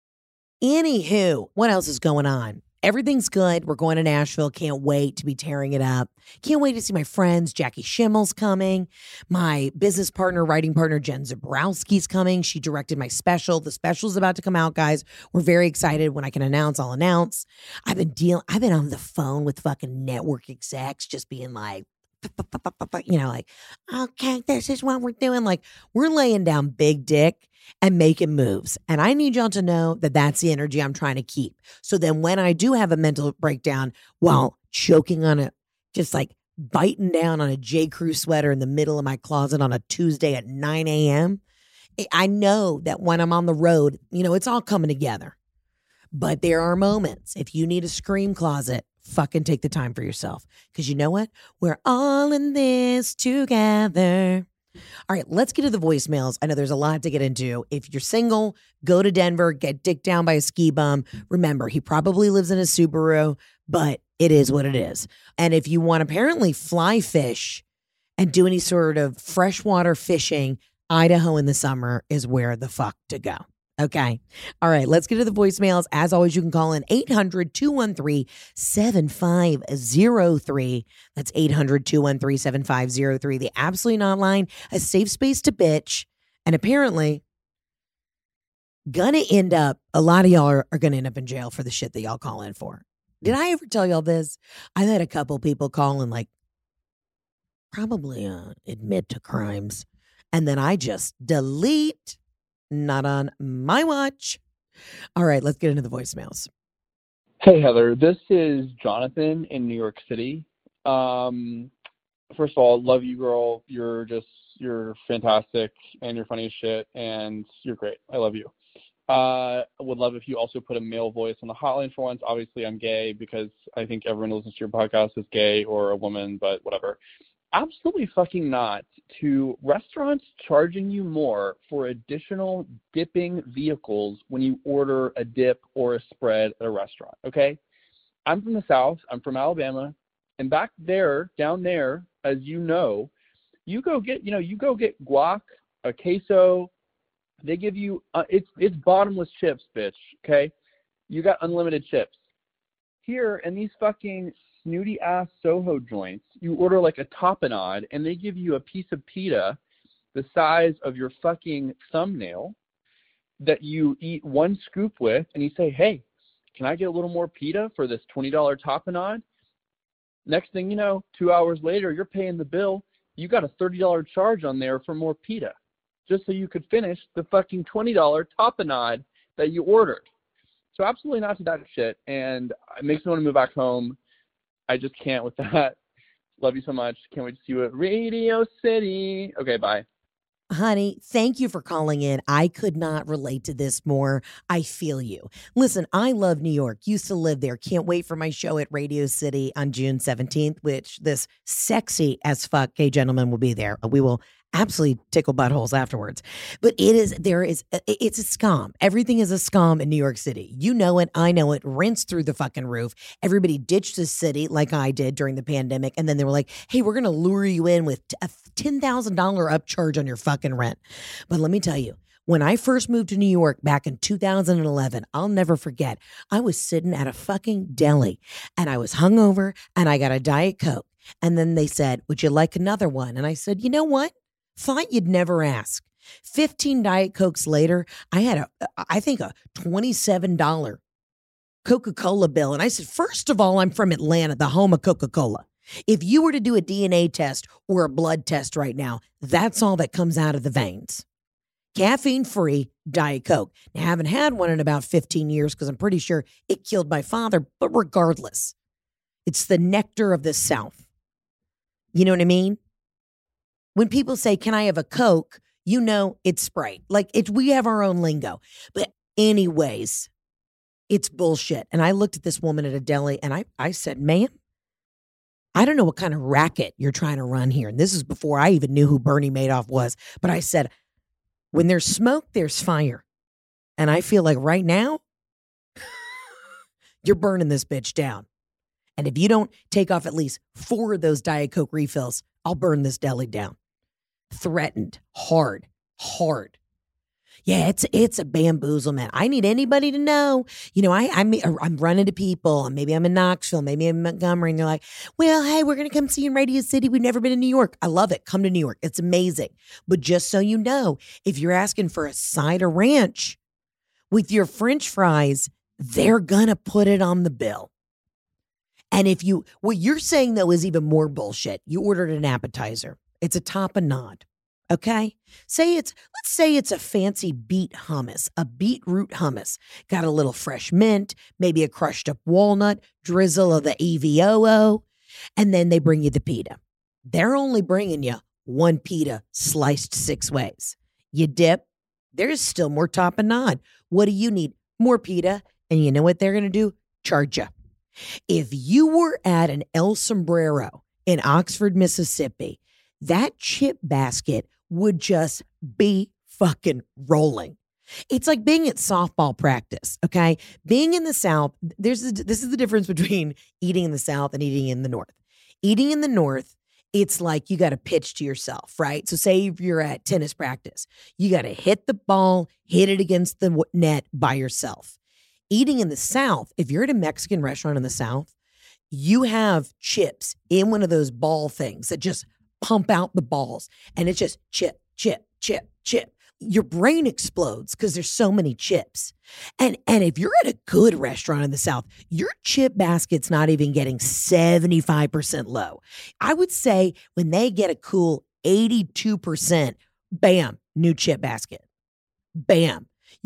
Anywho, what else is going on? Everything's good. We're going to Nashville. Can't wait to be tearing it up. Can't wait to see my friends. Jackie Schimmel's coming. My business partner, writing partner, Jen Zabrowski's coming. She directed my special. The special's about to come out, guys. We're very excited. When I can announce, I'll announce. I've been dealing, I've been on the phone with fucking network execs just being like, you know, like, okay, this is what we're doing. Like, we're laying down big dick and making moves. And I need y'all to know that that's the energy I'm trying to keep. So then when I do have a mental breakdown while choking on a, just like biting down on a J. Crew sweater in the middle of my closet on a Tuesday at nine a.m., I know that when I'm on the road, you know, it's all coming together. But there are moments, if you need a scream closet, fucking take the time for yourself. Because you know what? We're all in this together. All right, let's get to the voicemails. I know there's a lot to get into. If you're single, go to Denver, get dicked down by a ski bum. Remember, he probably lives in a Subaru, but it is what it is. And if you want to apparently fly fish and do any sort of freshwater fishing, Idaho in the summer is where the fuck to go. Okay. All right. Let's get to the voicemails. As always, you can call in eight hundred, two one three, seven five zero three. That's eight hundred, two one three, seven five zero three. The Absolutely Not Line, a safe space to bitch. And apparently, gonna end up, a lot of y'all are, are gonna end up in jail for the shit that y'all call in for. Did I ever tell y'all this? I've had a couple people call and like, probably uh, admit to crimes. And then I just delete. Not on my watch. All right, let's get into the voicemails. Hey, Heather. This is Jonathan in New York City. Um, first of all, love you, girl. You're just, you're fantastic, and you're funny as shit, and you're great. I love you. Uh, I would love if you also put a male voice on the hotline for once. Obviously, I'm gay because I think everyone who listens to your podcast is gay or a woman, but whatever. Absolutely fucking not to restaurants charging you more for additional dipping vehicles when you order a dip or a spread at a restaurant, okay? I'm from the South. I'm from Alabama. And back there, down there, as you know, you go get, you know, you go get guac, a queso. They give you, uh, it's it's bottomless chips, bitch, okay? You got unlimited chips. Here, in these fucking snooty-ass Soho joints, you order like a tapenade, and they give you a piece of pita the size of your fucking thumbnail that you eat one scoop with, and you say, hey, can I get a little more pita for this twenty dollars tapenade? Next thing you know, two hours later, you're paying the bill. You got a thirty dollars charge on there for more pita, just so you could finish the fucking twenty dollars tapenade that you ordered. So absolutely not to that shit, and it makes me want to move back home. I just can't with that. Love you so much. Can't wait to see you at Radio City. Okay, bye. Honey, thank you for calling in. I could not relate to this more. I feel you. Listen, I love New York. Used to live there. Can't wait for my show at Radio City on June seventeenth, which this sexy as fuck gay gentleman will be there. We will absolutely tickle buttholes afterwards. But it is, there is, it's a scam. Everything is a scam in New York City. You know it. I know it. Rents through the fucking roof. Everybody ditched the city like I did during the pandemic. And then they were like, hey, we're going to lure you in with a ten thousand dollars upcharge on your fucking rent. But let me tell you, when I first moved to New York back in two thousand eleven, I'll never forget, I was sitting at a fucking deli and I was hungover and I got a Diet Coke. And then they said, would you like another one? And I said, you know what? Thought you'd never ask. fifteen Diet Cokes later, I had a, I think a twenty-seven dollars Coca-Cola bill. And I said, first of all, I'm from Atlanta, the home of Coca-Cola. If you were to do a D N A test or a blood test right now, that's all that comes out of the veins. Caffeine-free Diet Coke. Now, I haven't had one in about fifteen years because I'm pretty sure it killed my father. But regardless, it's the nectar of the South. You know what I mean? When people say, can I have a Coke? You know it's Sprite. Like, it, we have our own lingo. But anyways, it's bullshit. And I looked at this woman at a deli and I, I said, ma'am, I don't know what kind of racket you're trying to run here. And this is before I even knew who Bernie Madoff was. But I said, when there's smoke, there's fire. And I feel like right now, you're burning this bitch down. And if you don't take off at least four of those Diet Coke refills, I'll burn this deli down. Threatened. Hard. Hard. Yeah, it's it's a bamboozle, man. I need anybody to know. You know, I, I'm, I'm running to people, and maybe I'm in Knoxville, maybe I'm in Montgomery, and they're like, well, hey, we're going to come see you in Radio City. We've never been to New York. I love it. Come to New York. It's amazing. But just so you know, if you're asking for a side of ranch with your French fries, they're going to put it on the bill. And if you, what you're saying, though, is even more bullshit. You ordered an appetizer. It's a tapenade. Okay? Say it's, let's say it's a fancy beet hummus, a beetroot hummus. Got a little fresh mint, maybe a crushed up walnut, drizzle of the E V O O, and then they bring you the pita. They're only bringing you one pita sliced six ways. You dip, there's still more tapenade. What do you need? More pita. And you know what they're going to do? Charge you. If you were at an El Sombrero in Oxford, Mississippi, that chip basket would just be fucking rolling. It's like being at softball practice, okay? Being in the South, there's a, this is the difference between eating in the South and eating in the North. Eating in the North, it's like you got to pitch to yourself, right? So say if you're at tennis practice, you got to hit the ball, hit it against the net by yourself. Eating in the South, if you're at a Mexican restaurant in the South, you have chips in one of those ball things that just pump out the balls. And it's just chip, chip, chip, chip. Your brain explodes because there's so many chips. And and if you're at a good restaurant in the South, your chip basket's not even getting seventy-five percent low. I would say when they get a cool eighty-two percent, bam, new chip basket. Bam.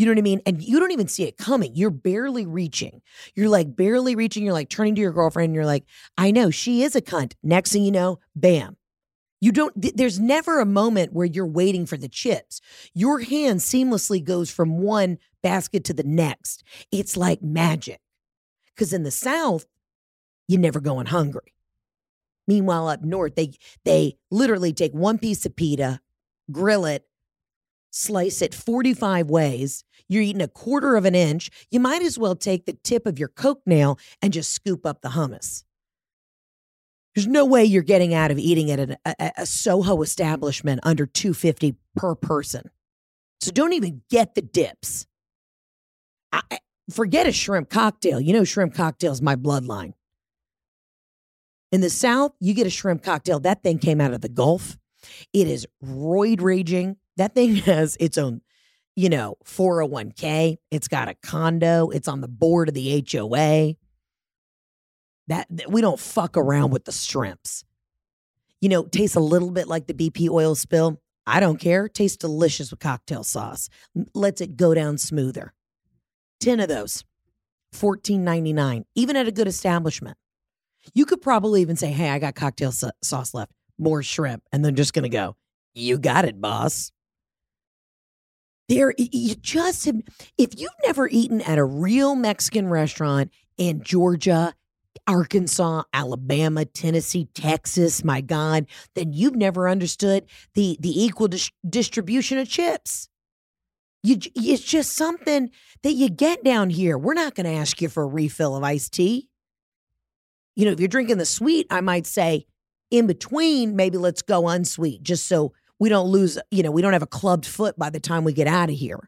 You know what I mean? And you don't even see it coming. You're barely reaching. You're like barely reaching. You're like turning to your girlfriend and you're like, I know she is a cunt. Next thing you know, bam. You don't, th- there's never a moment where you're waiting for the chips. Your hand seamlessly goes from one basket to the next. It's like magic. Because in the South, you're never going hungry. Meanwhile, up north, they they literally take one piece of pita, grill it, slice it forty-five ways. You're eating a quarter of an inch. You might as well take the tip of your Coke nail and just scoop up the hummus. There's no way you're getting out of eating at a, a, a Soho establishment under two hundred fifty dollars per person. So don't even get the dips. I, forget a shrimp cocktail. You know, shrimp cocktail is my bloodline. In the South, you get a shrimp cocktail. That thing came out of the Gulf. It is roid raging. That thing has its own, you know, four oh one k. It's got a condo. It's on the board of the H O A. That, that we don't fuck around with the shrimps. You know, tastes a little bit like the B P oil spill. I don't care. Tastes delicious with cocktail sauce. Lets it go down smoother. Ten of those, fourteen ninety-nine. Even at a good establishment. You could probably even say, hey, I got cocktail sa- sauce left. More shrimp. And they're just going to go, you got it, boss. There, you just have, if you've never eaten at a real Mexican restaurant in Georgia, Arkansas, Alabama, Tennessee, Texas, my God, then you've never understood the, the equal dis- distribution of chips. You, it's just something that you get down here. We're not going to ask you for a refill of iced tea. You know, if you're drinking the sweet, I might say in between, maybe let's go unsweet just so we don't lose, you know, we don't have a clubbed foot by the time we get out of here.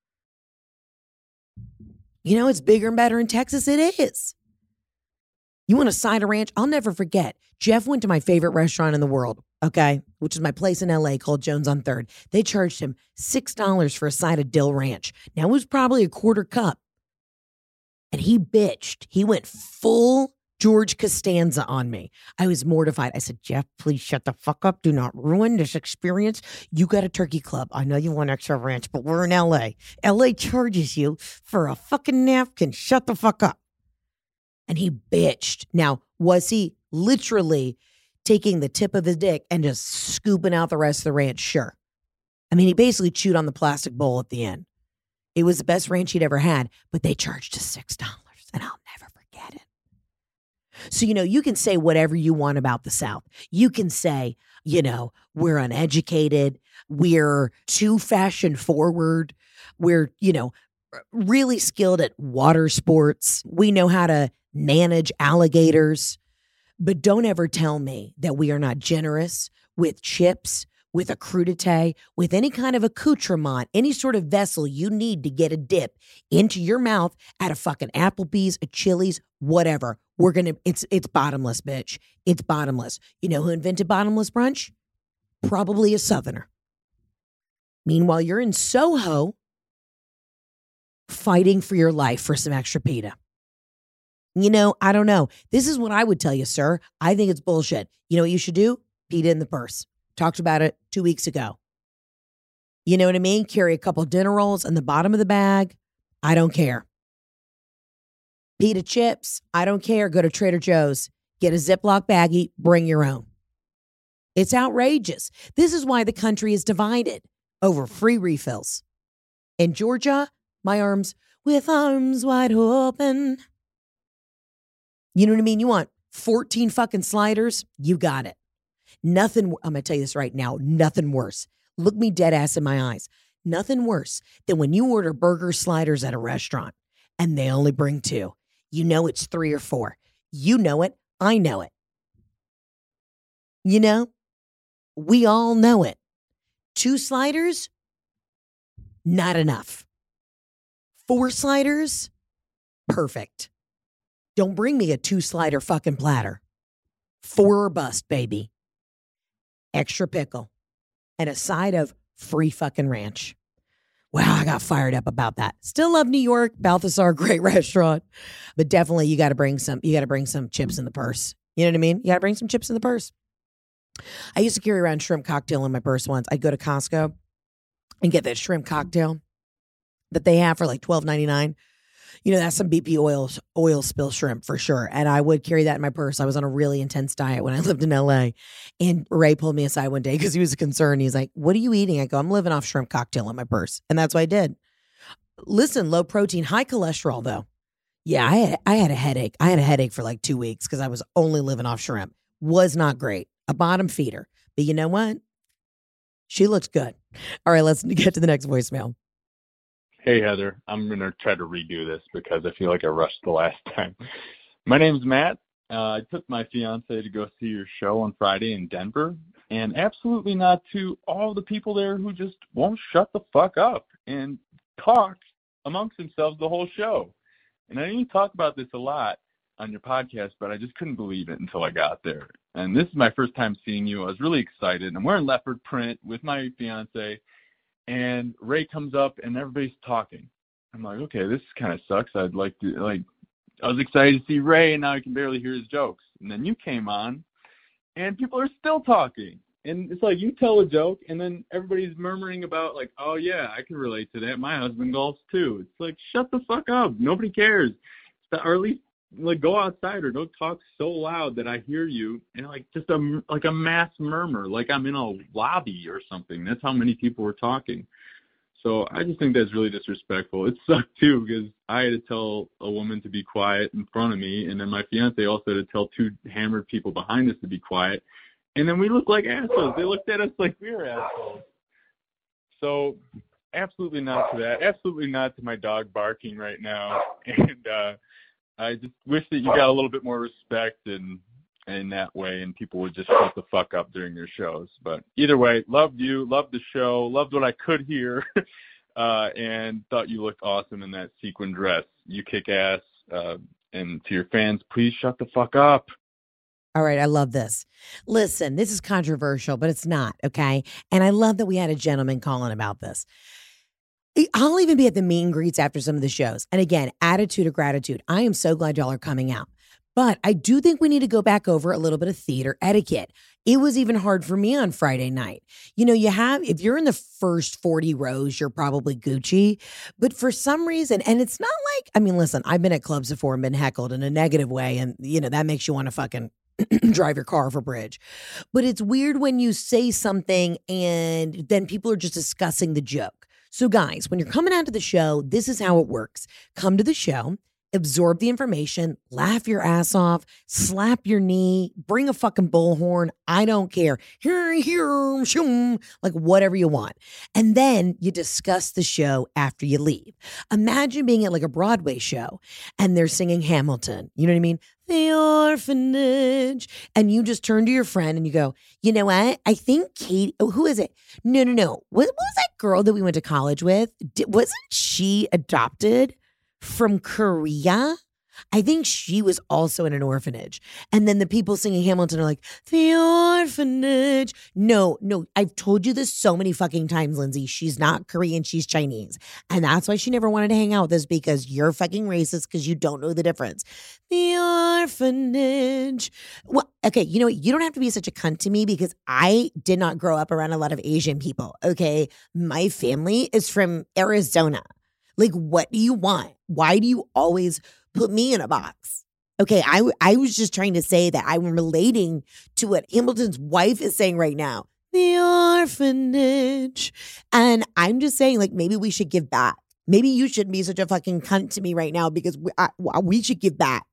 You know, it's bigger and better in Texas. It is. You want a side of ranch? I'll never forget. Jeff went to my favorite restaurant in the world, okay, which is my place in L A called Jones on third. They charged him six dollars for a side of dill ranch. Now, it was probably a quarter cup. And he bitched. He went full George Costanza on me. I was mortified. I said, Jeff, please shut the fuck up. Do not ruin this experience. You got a turkey club. I know you want extra ranch, but we're in L A. L A charges you for a fucking napkin. Shut the fuck up. And he bitched. Now, was he literally taking the tip of his dick and just scooping out the rest of the ranch? Sure. I mean, he basically chewed on the plastic bowl at the end. It was the best ranch he'd ever had, but they charged us six dollars, and I'll never forget it. So, you know, you can say whatever you want about the South. You can say, you know, we're uneducated. We're too fashion forward. We're, you know, really skilled at water sports. We know how to manage alligators. But don't ever tell me that we are not generous with chips, with a crudité, with any kind of accoutrement, any sort of vessel you need to get a dip into your mouth at a fucking Applebee's, a Chili's, whatever. We're going to, it's it's bottomless, bitch. It's bottomless. You know who invented bottomless brunch? Probably a Southerner. Meanwhile, you're in Soho fighting for your life for some extra pita. You know, I don't know. This is what I would tell you, sir. I think it's bullshit. You know what you should do? Pita in the purse. Talked about it two weeks ago. You know what I mean? Carry a couple dinner rolls in the bottom of the bag. I don't care. Pita chips. I don't care. Go to Trader Joe's. Get a Ziploc baggie. Bring your own. It's outrageous. This is why the country is divided over free refills. In Georgia, my arms, with arms wide open. You know what I mean? You want fourteen fucking sliders? You got it. Nothing, I'm going to tell you this right now, nothing worse. Look me dead ass in my eyes. Nothing worse than when you order burger sliders at a restaurant and they only bring two. You know it's three or four. You know it. I know it. You know? We all know it. Two sliders? Not enough. Four sliders? Perfect. Don't bring me a two-slider fucking platter. Four or bust, baby. Extra pickle. And a side of free fucking ranch. Wow, I got fired up about that. Still love New York. Balthazar, great restaurant. But definitely you got to bring some, you got to bring some chips in the purse. You know what I mean? You got to bring some chips in the purse. I used to carry around shrimp cocktail in my purse once. I'd go to Costco and get that shrimp cocktail. that they have for like twelve ninety-nine. You know, that's some B P oil oil spill shrimp for sure. And I would carry that in my purse. I was on a really intense diet when I lived in L A. And Ray pulled me aside one day because he was concerned. He's like, what are you eating? I go, I'm living off shrimp cocktail in my purse. And that's what I did. Listen, low protein, high cholesterol though. Yeah, I had, I had a headache. I had a headache for like two weeks because I was only living off shrimp. Was not great. A bottom feeder. But you know what? She looks good. All right, let's get to the next voicemail. Hey, Heather, I'm going to try to redo this because I feel like I rushed the last time. My name's Matt. Uh, I took my fiance to go see your show on Friday in Denver, and absolutely not to all the people there who just won't shut the fuck up and talk amongst themselves the whole show. And I know you talk about this a lot on your podcast, but I just couldn't believe it until I got there. And this is my first time seeing you. I was really excited. I'm wearing leopard print with my fiance. And Ray comes up and everybody's talking. I'm like, okay, this kind of sucks. I'd like to, like, I was excited to see Ray and now I can barely hear his jokes. And then you came on and people are still talking. And it's like you tell a joke and then everybody's murmuring about like, oh yeah, I can relate to that. My husband golfs too. It's like, shut the fuck up. Nobody cares. Or at least like go outside or don't talk so loud that I hear you and like just a like a mass murmur, like I'm in a lobby or something. That's how many people were talking. So I just think that's really disrespectful. It sucked too because I had to tell a woman to be quiet in front of me, and then my fiance also had to tell two hammered people behind us to be quiet, and then we looked like assholes. They looked at us like we were assholes. So absolutely not to that. Absolutely not to my dog barking right now. And uh I just wish that you got a little bit more respect in, in that way and people would just shut the fuck up during their shows. But either way, loved you, loved the show, loved what I could hear, uh, and thought you looked awesome in that sequin dress. You kick ass. Uh, and to your fans, please shut the fuck up. All right, I love this. Listen, this is controversial, but it's not, okay? And I love that we had a gentleman calling about this. I'll even be at the meet and greets after some of the shows. And again, attitude of gratitude. I am so glad y'all are coming out. But I do think we need to go back over a little bit of theater etiquette. It was even hard for me on Friday night. You know, you have, if you're in the first forty rows, you're probably Gucci. But for some reason, and it's not like, I mean, listen, I've been at clubs before and been heckled in a negative way. And, you know, that makes you want to fucking drive your car off a bridge. But it's weird when you say something and then people are just discussing the joke. So guys, when you're coming out to the show, this is how it works. Come to the show, absorb the information, laugh your ass off, slap your knee, bring a fucking bullhorn. I don't care. Here, here, shoom, like whatever you want. And then you discuss the show after you leave. Imagine being at like a Broadway show and they're singing Hamilton. You know what I mean? The orphanage. And you just turn to your friend and you go, you know what? I think Katie, oh, who is it? No, no, no. What, what was that girl that we went to college with? Did, wasn't she adopted from Korea? I think she was also in an orphanage. And then the people singing Hamilton are like, the orphanage. No, no, I've told you this so many fucking times, Lindsay. She's not Korean, she's Chinese. And that's why she never wanted to hang out with us because you're fucking racist because you don't know the difference. The orphanage. Well, okay, you know what? You don't have to be such a cunt to me because I did not grow up around a lot of Asian people, okay? My family is from Arizona. Like, what do you want? Why do you always put me in a box? Okay, I, I was just trying to say that I'm relating to what Hamilton's wife is saying right now. The orphanage. And I'm just saying, like, maybe we should give back. Maybe you shouldn't be such a fucking cunt to me right now because we, I, we should give back.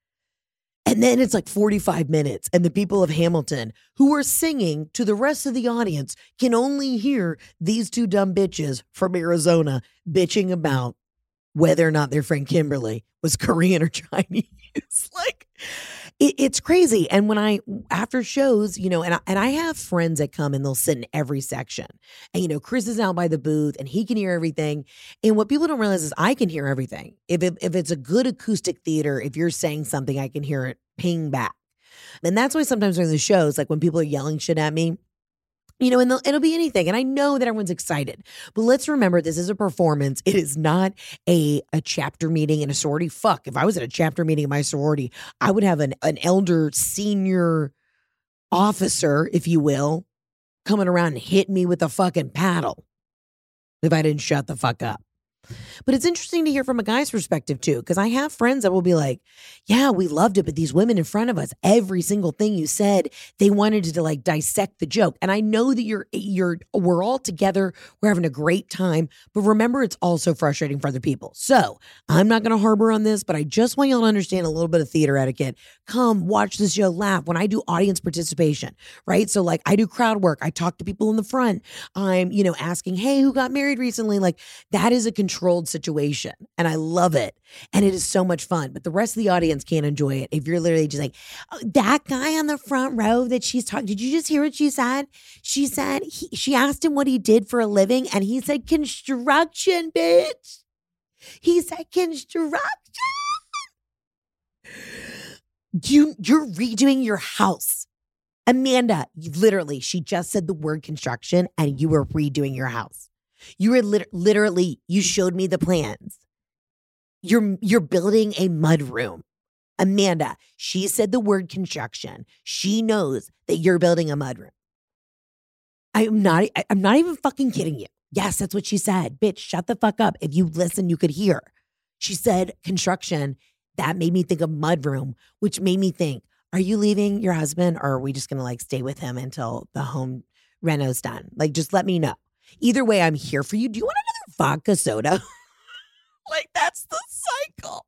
And then it's like forty-five minutes and the people of Hamilton who are singing to the rest of the audience can only hear these two dumb bitches from Arizona bitching about whether or not their friend Kimberly was Korean or Chinese. Like, it, it's crazy. And when I, after shows, you know, and I, and I have friends that come and they'll sit in every section. And, you know, Chris is out by the booth and he can hear everything. And what people don't realize is I can hear everything. If, it, if it's a good acoustic theater, if you're saying something, I can hear it ping back. And that's why sometimes during the shows, like when people are yelling shit at me, you know, and it'll be anything. And I know that everyone's excited. But let's remember, this is a performance. It is not a, a chapter meeting in a sorority. Fuck, if I was at a chapter meeting in my sorority, I would have an, an elder senior officer, if you will, coming around and hit me with a fucking paddle if I didn't shut the fuck up. But it's interesting to hear from a guy's perspective too, because I have friends that will be like, yeah, we loved it, but these women in front of us, every single thing you said, they wanted to, to like dissect the joke. And I know that you're, you're, we're all together, we're having a great time, but remember, it's also frustrating for other people. So I'm not going to harbor on this, but I just want y'all to understand a little bit of theater etiquette. Come watch the show, laugh. When I do audience participation, right? So like I do crowd work, I talk to people in the front. I'm, you know, asking, hey, who got married recently? Like that is a controlled situation and I love it. And it is so much fun, but the rest of the audience can't enjoy it. If you're literally just like, oh, that guy on the front row that she's talking, did you just hear what she said? She said, he, she asked him what he did for a living and he said, construction, bitch. He said, construction. You, you're redoing your house. Amanda, you, literally, she just said the word construction and you were redoing your house. You were lit- literally, you showed me the plans. You're, you're building a mudroom. Amanda, she said the word construction. She knows that you're building a mudroom. I'm not, I, I'm not even fucking kidding you. Yes, that's what she said. Bitch, shut the fuck up. If you listen, you could hear. She said construction. That made me think of mudroom, which made me think, are you leaving your husband or are we just going to like stay with him until the home reno's done? Like, just let me know. Either way, I'm here for you. Do you want another vodka soda? Like, that's the cycle.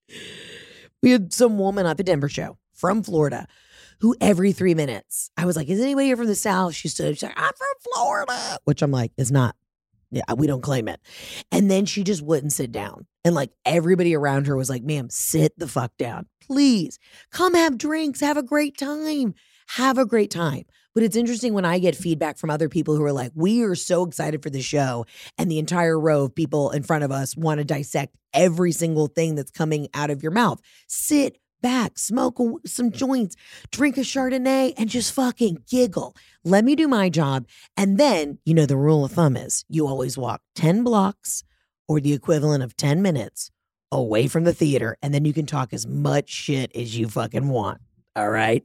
We had some woman at the Denver show from Florida who every three minutes, I was like, is anybody here from the South? She stood, she's like, I'm from Florida, which I'm like, is not. Yeah, we don't claim it. And then she just wouldn't sit down. And like everybody around her was like, ma'am, sit the fuck down. Please come have drinks. Have a great time. Have a great time. But it's interesting when I get feedback from other people who are like, we are so excited for the show. And the entire row of people in front of us want to dissect every single thing that's coming out of your mouth. Sit back, smoke some joints, drink a Chardonnay, and just fucking giggle. Let me do my job. And then, you know, the rule of thumb is you always walk ten blocks or the equivalent of ten minutes away from the theater. And then you can talk as much shit as you fucking want. All right.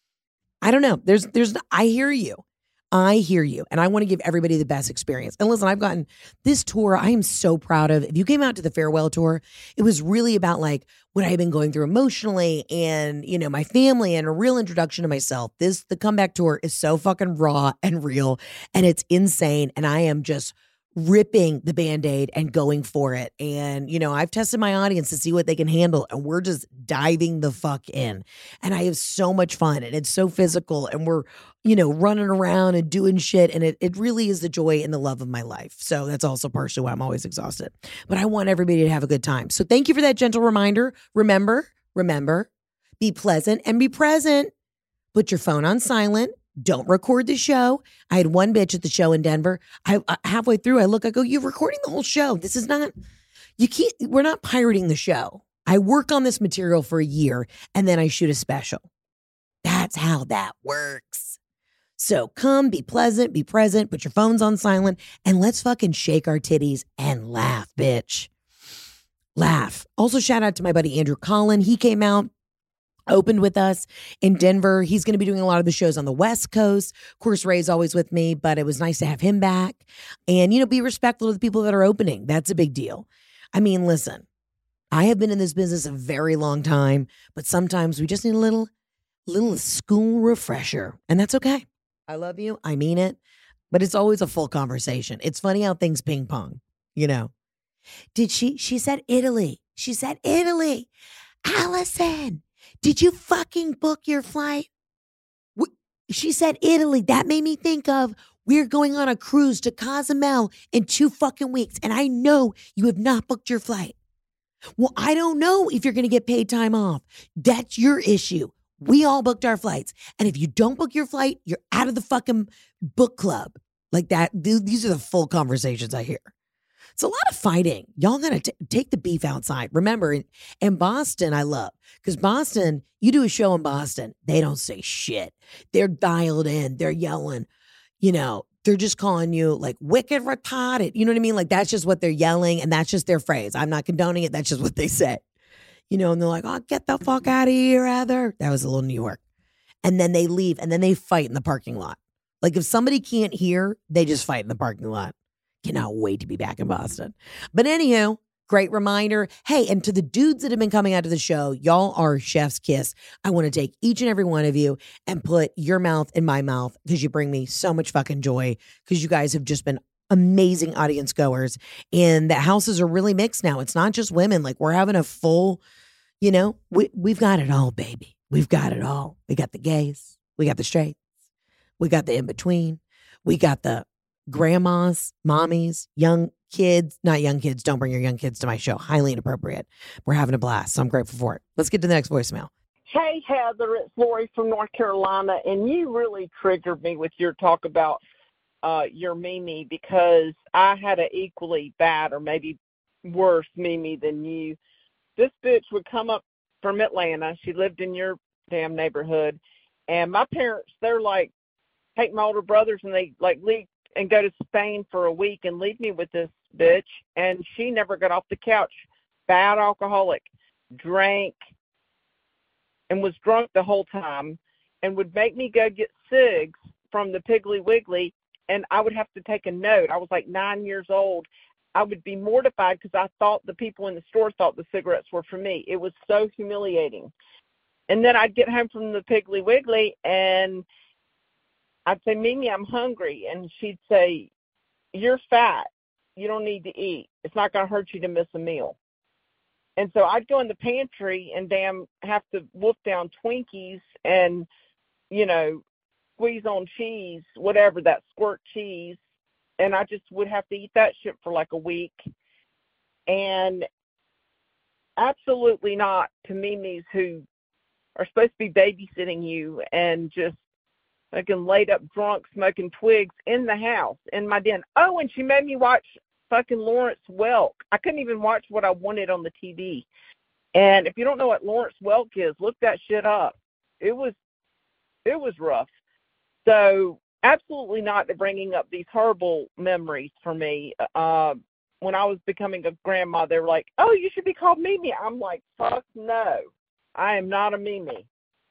I don't know. There's, there's, I hear you. I hear you. And I want to give everybody the best experience. And listen, I've gotten this tour. I am so proud of. If you came out to the farewell tour, it was really about like what I've been going through emotionally and, you know, my family and a real introduction to myself. This, the comeback tour is so fucking raw and real and it's insane. And I am just ripping the Band-Aid and going for it. And, you know, I've tested my audience to see what they can handle and we're just diving the fuck in. And I have so much fun and it's so physical and we're, you know, running around and doing shit. And it, it really is the joy and the love of my life. So that's also partially why I'm always exhausted. But I want everybody to have a good time. So thank you for that gentle reminder. Remember, remember, be pleasant and be present. Put your phone on silent. Don't record the show. I had one bitch at the show in Denver. I uh, halfway through, I look, I go, you're recording the whole show. This is not, you can't, we're not pirating the show. I work on this material for a year and then I shoot a special. That's how that works. So come, be pleasant, be present, put your phones on silent, and let's fucking shake our titties and laugh, bitch. Laugh. Also, shout out to my buddy Andrew Collin. He came out, opened with us in Denver. He's going to be doing a lot of the shows on the West Coast. Of course, Ray's always with me, but it was nice to have him back. And, you know, be respectful of the people that are opening. That's a big deal. I mean, listen, I have been in this business a very long time, but sometimes we just need a little, little school refresher. And that's okay. I love you. I mean it. But it's always a full conversation. It's funny how things ping pong, you know. Did she? She said Italy. She said Italy. Allison, did you fucking book your flight? She said Italy. That made me think of we're going on a cruise to Cozumel in two fucking weeks. And I know you have not booked your flight. Well, I don't know if you're going to get paid time off. That's your issue. We all booked our flights. And if you don't book your flight, you're out of the fucking book club. Like that. These are the full conversations I hear. It's a lot of fighting. Y'all got to take the beef outside. Remember, in, in Boston, I love, because Boston, you do a show in Boston, they don't say shit. They're dialed in. They're yelling. You know, they're just calling you like wicked retarded. You know what I mean? Like that's just what they're yelling. And that's just their phrase. I'm not condoning it. That's just what they say. You know, and they're like, oh, get the fuck out of here, Heather. That was a little New York. And then they leave and then they fight in the parking lot. Like if somebody can't hear, they just fight in the parking lot. Cannot wait to be back in Boston. But anywho, great reminder. Hey, and to the dudes that have been coming out to the show, y'all are chef's kiss. I want to take each and every one of you and put your mouth in my mouth because you bring me so much fucking joy because you guys have just been amazing audience goers. And the houses are really mixed now. It's not just women. Like we're having a full, you know, we, we've got it all, baby. We've got it all. We got the gays. We got the straights. We got the in-between. We got the grandmas, mommies, young kids, not young kids. Don't bring your young kids to my show. Highly inappropriate. We're having a blast. So I'm grateful for it. Let's get to the next voicemail. Hey, Heather, it's Lori from North Carolina. And you really triggered me with your talk about uh, your Mimi because I had an equally bad or maybe worse Mimi than you. This bitch would come up from Atlanta. She lived in your damn neighborhood. And my parents, they're like, take my older brothers and they like leave and go to Spain for a week and leave me with this bitch. And she never got off the couch. Bad alcoholic, drank, and was drunk the whole time and would make me go get cigs from the Piggly Wiggly. And I would have to take a note. I was like nine years old. I would be mortified because I thought the people in the store thought the cigarettes were for me. It was so humiliating. And then I'd get home from the Piggly Wiggly and I'd say, Mimi, I'm hungry. And she'd say, you're fat. You don't need to eat. It's not going to hurt you to miss a meal. And so I'd go in the pantry and damn have to wolf down Twinkies and, you know, squeeze on cheese, whatever, that squirt cheese. And I just would have to eat that shit for like a week. And absolutely not to Mimis who are supposed to be babysitting you and just fucking laid up drunk smoking twigs in the house, in my den. Oh, and she made me watch fucking Lawrence Welk. I couldn't even watch what I wanted on the T V. And if you don't know what Lawrence Welk is, look that shit up. It was, it was rough. So absolutely not bringing up these horrible memories for me. Uh, when I was becoming a grandma, they were like, oh, you should be called Mimi. I'm like, fuck no. I am not a Mimi.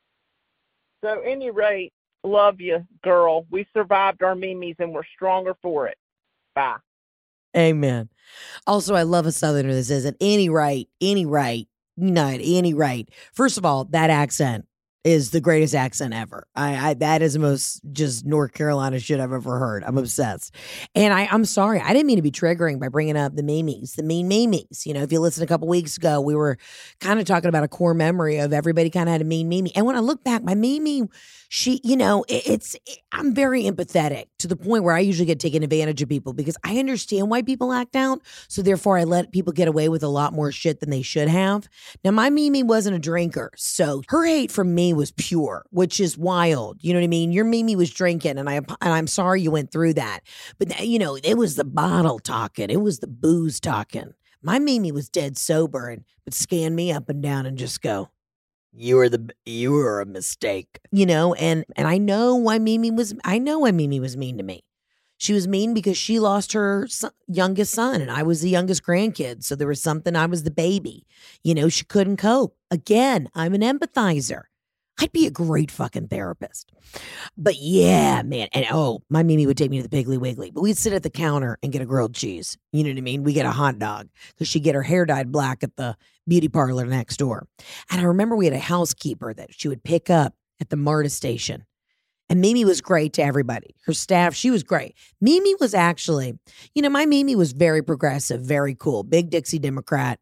So any rate, love you, girl. We survived our Mimis and we're stronger for it. Bye. Amen. Also, I love a Southerner that says at any rate, any rate, not at any rate. First of all, that accent is the greatest accent ever. I, I that is the most just North Carolina shit I've ever heard. I'm obsessed. And I, I'm sorry. I didn't mean to be triggering by bringing up the Mimis, the mean Mimis. You know, if you listened a couple weeks ago, we were kind of talking about a core memory of everybody kind of had a mean Mimi. And when I look back, my Mimi, she, you know, it, it's, it, I'm very empathetic to the point where I usually get taken advantage of people because I understand why people act out. So therefore I let people get away with a lot more shit than they should have. Now my Mimi wasn't a drinker. So her hate from me was pure, which is wild. You know what I mean? Your Mimi was drinking and I, and I'm sorry you went through that. But you know, it was the bottle talking. It was the booze talking. My Mimi was dead sober and would scan me up and down and just go, you were the, you were a mistake, you know? And, and I know why Mimi was, I know why Mimi was mean to me. She was mean because she lost her son, youngest son and I was the youngest grandkid. So there was something, I was the baby, you know, she couldn't cope. Again, I'm an empathizer. I'd be a great fucking therapist. But yeah, man. And oh, my Mimi would take me to the Piggly Wiggly. But we'd sit at the counter and get a grilled cheese. You know what I mean? We get a hot dog because she'd get her hair dyed black at the beauty parlor next door. And I remember we had a housekeeper that she would pick up at the MARTA station. And Mimi was great to everybody. Her staff, she was great. Mimi was actually, you know, my Mimi was very progressive, very cool, big Dixie Democrat.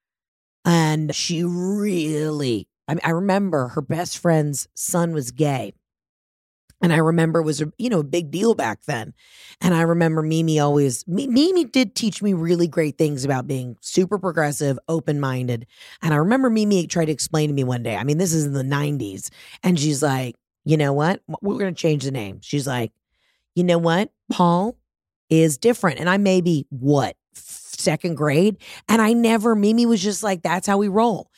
And she really... I mean, I remember her best friend's son was gay. And I remember it was a, you know, a big deal back then. And I remember Mimi always, Mimi did teach me really great things about being super progressive, open-minded. And I remember Mimi tried to explain to me one day, I mean, this is in the nineties. And she's like, you know what? We're going to change the name. She's like, you know what? Paul is different. And I may be, what, second grade? And I never, Mimi was just like, that's how we roll.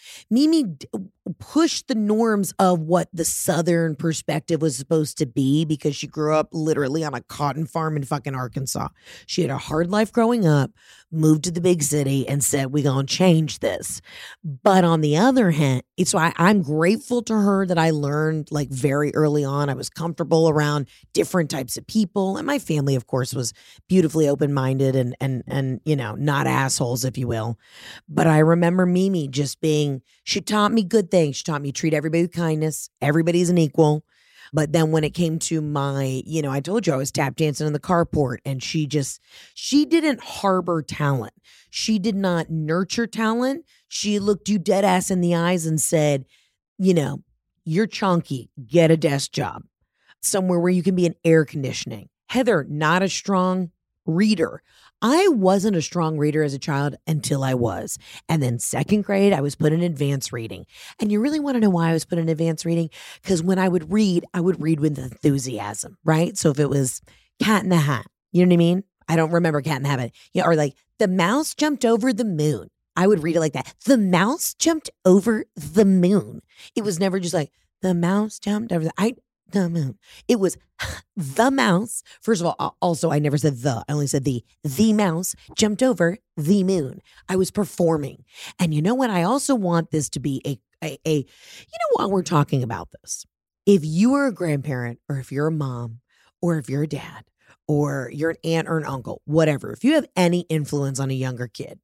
Mimi d- pushed the norms of what the Southern perspective was supposed to be because she grew up literally on a cotton farm in fucking Arkansas. She had a hard life growing up, moved to the big city and said, we're going to change this. But on the other hand, it's why I'm grateful to her that I learned like very early on. I was comfortable around different types of people. And my family, of course, was beautifully open-minded and, and, and, you know, not assholes, if you will. But I remember Mimi just being, she taught me good things. She taught me to treat everybody with kindness. Everybody's an equal. But then when it came to my, you know, I told you I was tap dancing in the carport and she just, she didn't harbor talent. She did not nurture talent. She looked you dead ass in the eyes and said, you know, you're chunky, get a desk job somewhere where you can be in air conditioning. Heather, not a strong reader. I wasn't a strong reader as a child until I was. And then second grade, I was put in advanced reading. And you really want to know why I was put in advanced reading? Because when I would read, I would read with enthusiasm, right? So if it was Cat in the Hat, you know what I mean? I don't remember Cat in the Hat, yeah, or like the mouse jumped over the moon. I would read it like that. The mouse jumped over the moon. It was never just like the mouse jumped over the, I, the moon. It was the mouse. First of all, also, I never said the. I only said the. The mouse jumped over the moon. I was performing. And you know what? I also want this to be a, a, a, you know, while we're talking about this, if you are a grandparent or if you're a mom or if you're a dad or you're an aunt or an uncle, whatever, if you have any influence on a younger kid,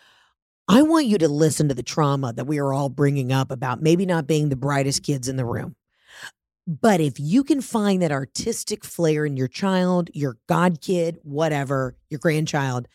I want you to listen to the trauma that we are all bringing up about maybe not being the brightest kids in the room. But if you can find that artistic flair in your child, your god kid, whatever, your grandchild,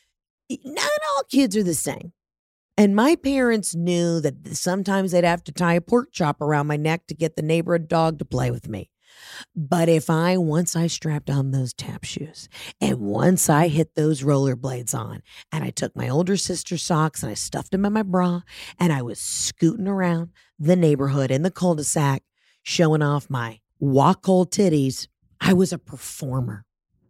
not all kids are the same. And my parents knew that sometimes they'd have to tie a pork chop around my neck to get the neighborhood dog to play with me. But if I, once I strapped on those tap shoes and once I hit those rollerblades on and I took my older sister's socks and I stuffed them in my bra and I was scooting around the neighborhood in the cul-de-sac, showing off my walk-hole titties, I was a performer.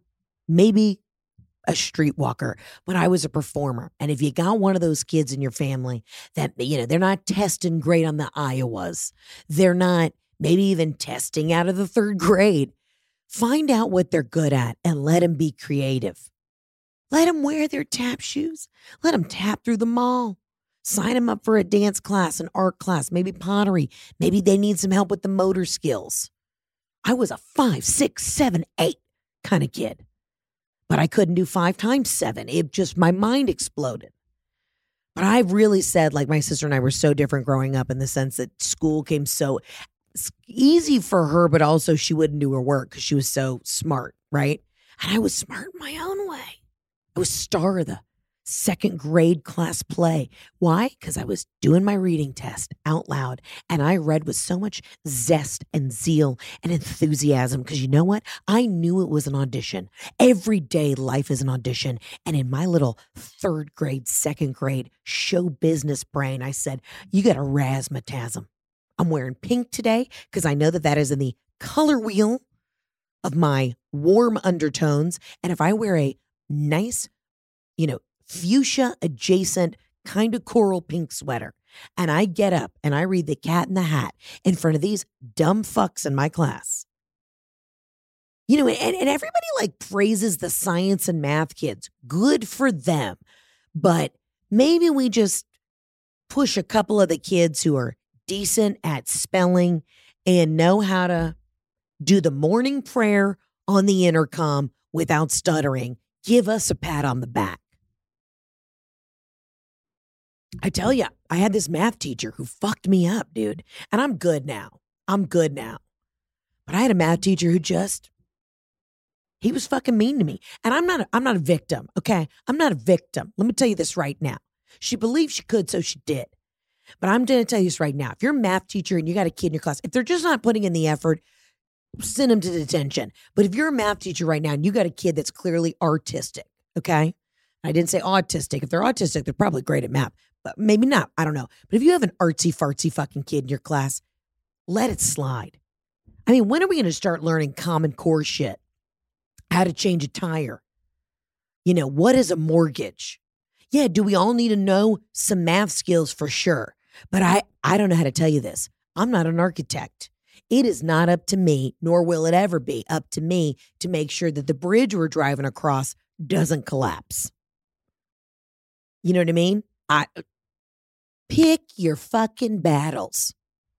Maybe a streetwalker, but I was a performer. And if you got one of those kids in your family that, you know, they're not testing great on the Iowas, they're not maybe even testing out of the third grade, find out what they're good at and let them be creative. Let them wear their tap shoes. Let them tap through the mall. Sign them up for a dance class, an art class, maybe pottery. Maybe they need some help with the motor skills. I was a five, six, seven, eight kind of kid. But I couldn't do five times seven. It just, my mind exploded. But I've really said, like my sister and I were so different growing up in the sense that school came so easy for her, but also she wouldn't do her work because she was so smart, right? And I was smart in my own way. I was star of the second grade class play. Why? Because I was doing my reading test out loud and I read with so much zest and zeal and enthusiasm because you know what? I knew it was an audition. Every day life is an audition. And in my little third grade, second grade show business brain, I said, you got a razzmatasm. I'm wearing pink today because I know that that is in the color wheel of my warm undertones. And if I wear a nice, you know, fuchsia adjacent kind of coral pink sweater and I get up and I read The Cat in the Hat in front of these dumb fucks in my class, you know, and, and everybody like praises the science and math kids. Good for them. But maybe we just push a couple of the kids who are decent at spelling and know how to do the morning prayer on the intercom without stuttering. Give us a pat on the back. I tell you, I had this math teacher who fucked me up, dude. And I'm good now. I'm good now. But I had a math teacher who just, he was fucking mean to me. And I'm not, a, I'm not a victim, okay? I'm not a victim. Let me tell you this right now. She believed she could, so she did. But I'm going to tell you this right now. If you're a math teacher and you got a kid in your class, if they're just not putting in the effort, send them to detention. But if you're a math teacher right now and you got a kid that's clearly artistic, okay? I didn't say autistic. If they're autistic, they're probably great at math. But maybe not. I don't know. But if you have an artsy fartsy fucking kid in your class, let it slide. I mean, when are we going to start learning Common Core shit? How to change a tire? You know, what is a mortgage? Yeah, do we all need to know some math skills for sure? But I, I don't know how to tell you this. I'm not an architect. It is not up to me, nor will it ever be up to me to make sure that the bridge we're driving across doesn't collapse. You know what I mean? I pick your fucking battles.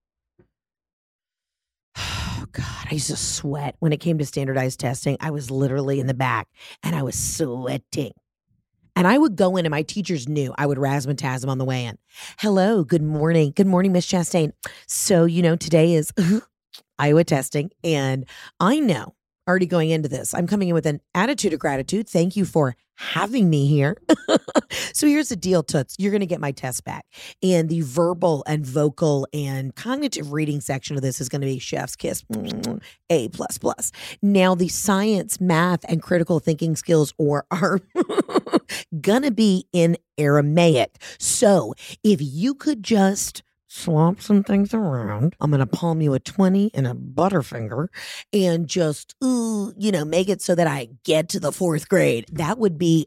Oh, God, I used to sweat when it came to standardized testing. I was literally in the back and I was sweating. And I would go in and my teachers knew I would razzmatazz them on the way in. Hello, good morning. Good morning, Miss Chastain. So, you know, today is Iowa testing. And I know already going into this, I'm coming in with an attitude of gratitude. Thank you for having me here. So here's the deal, Toots. You're going to get my test back. And the verbal and vocal and cognitive reading section of this is going to be chef's kiss, A plus plus. Now the science, math, and critical thinking skills or are going to be in Aramaic. So if you could just swap some things around. I'm going to palm you a twenty and a butterfinger and just, ooh, you know, make it so that I get to the fourth grade. That would be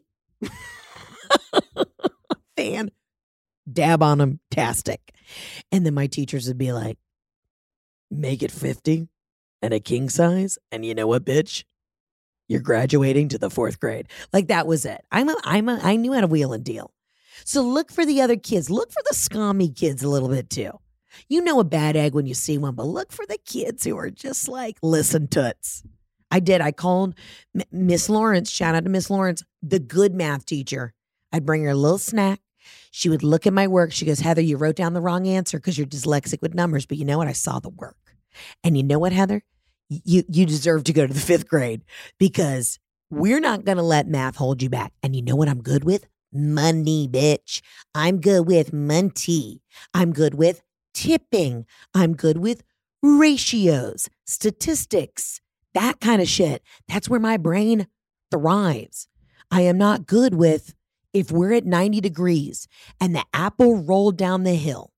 fan dab on them tastic. And then my teachers would be like, make it fifty and a king size. And you know what, bitch? You're graduating to the fourth grade. Like that was it. I'm a, I'm a, I knew how to wheel and deal. So look for the other kids. Look for the scummy kids a little bit too. You know a bad egg when you see one, but look for the kids who are just like, listen, Toots. I did. I called M- Miss Lawrence. Shout out to Miss Lawrence, the good math teacher. I'd bring her a little snack. She would look at my work. She goes, Heather, you wrote down the wrong answer because you're dyslexic with numbers. But you know what? I saw the work. And you know what, Heather? You, you deserve to go to the fifth grade because we're not going to let math hold you back. And you know what I'm good with? Money, bitch. I'm good with money. I'm good with tipping. I'm good with ratios, statistics, that kind of shit. That's where my brain thrives. I am not good with if we're at ninety degrees and the apple rolled down the hill.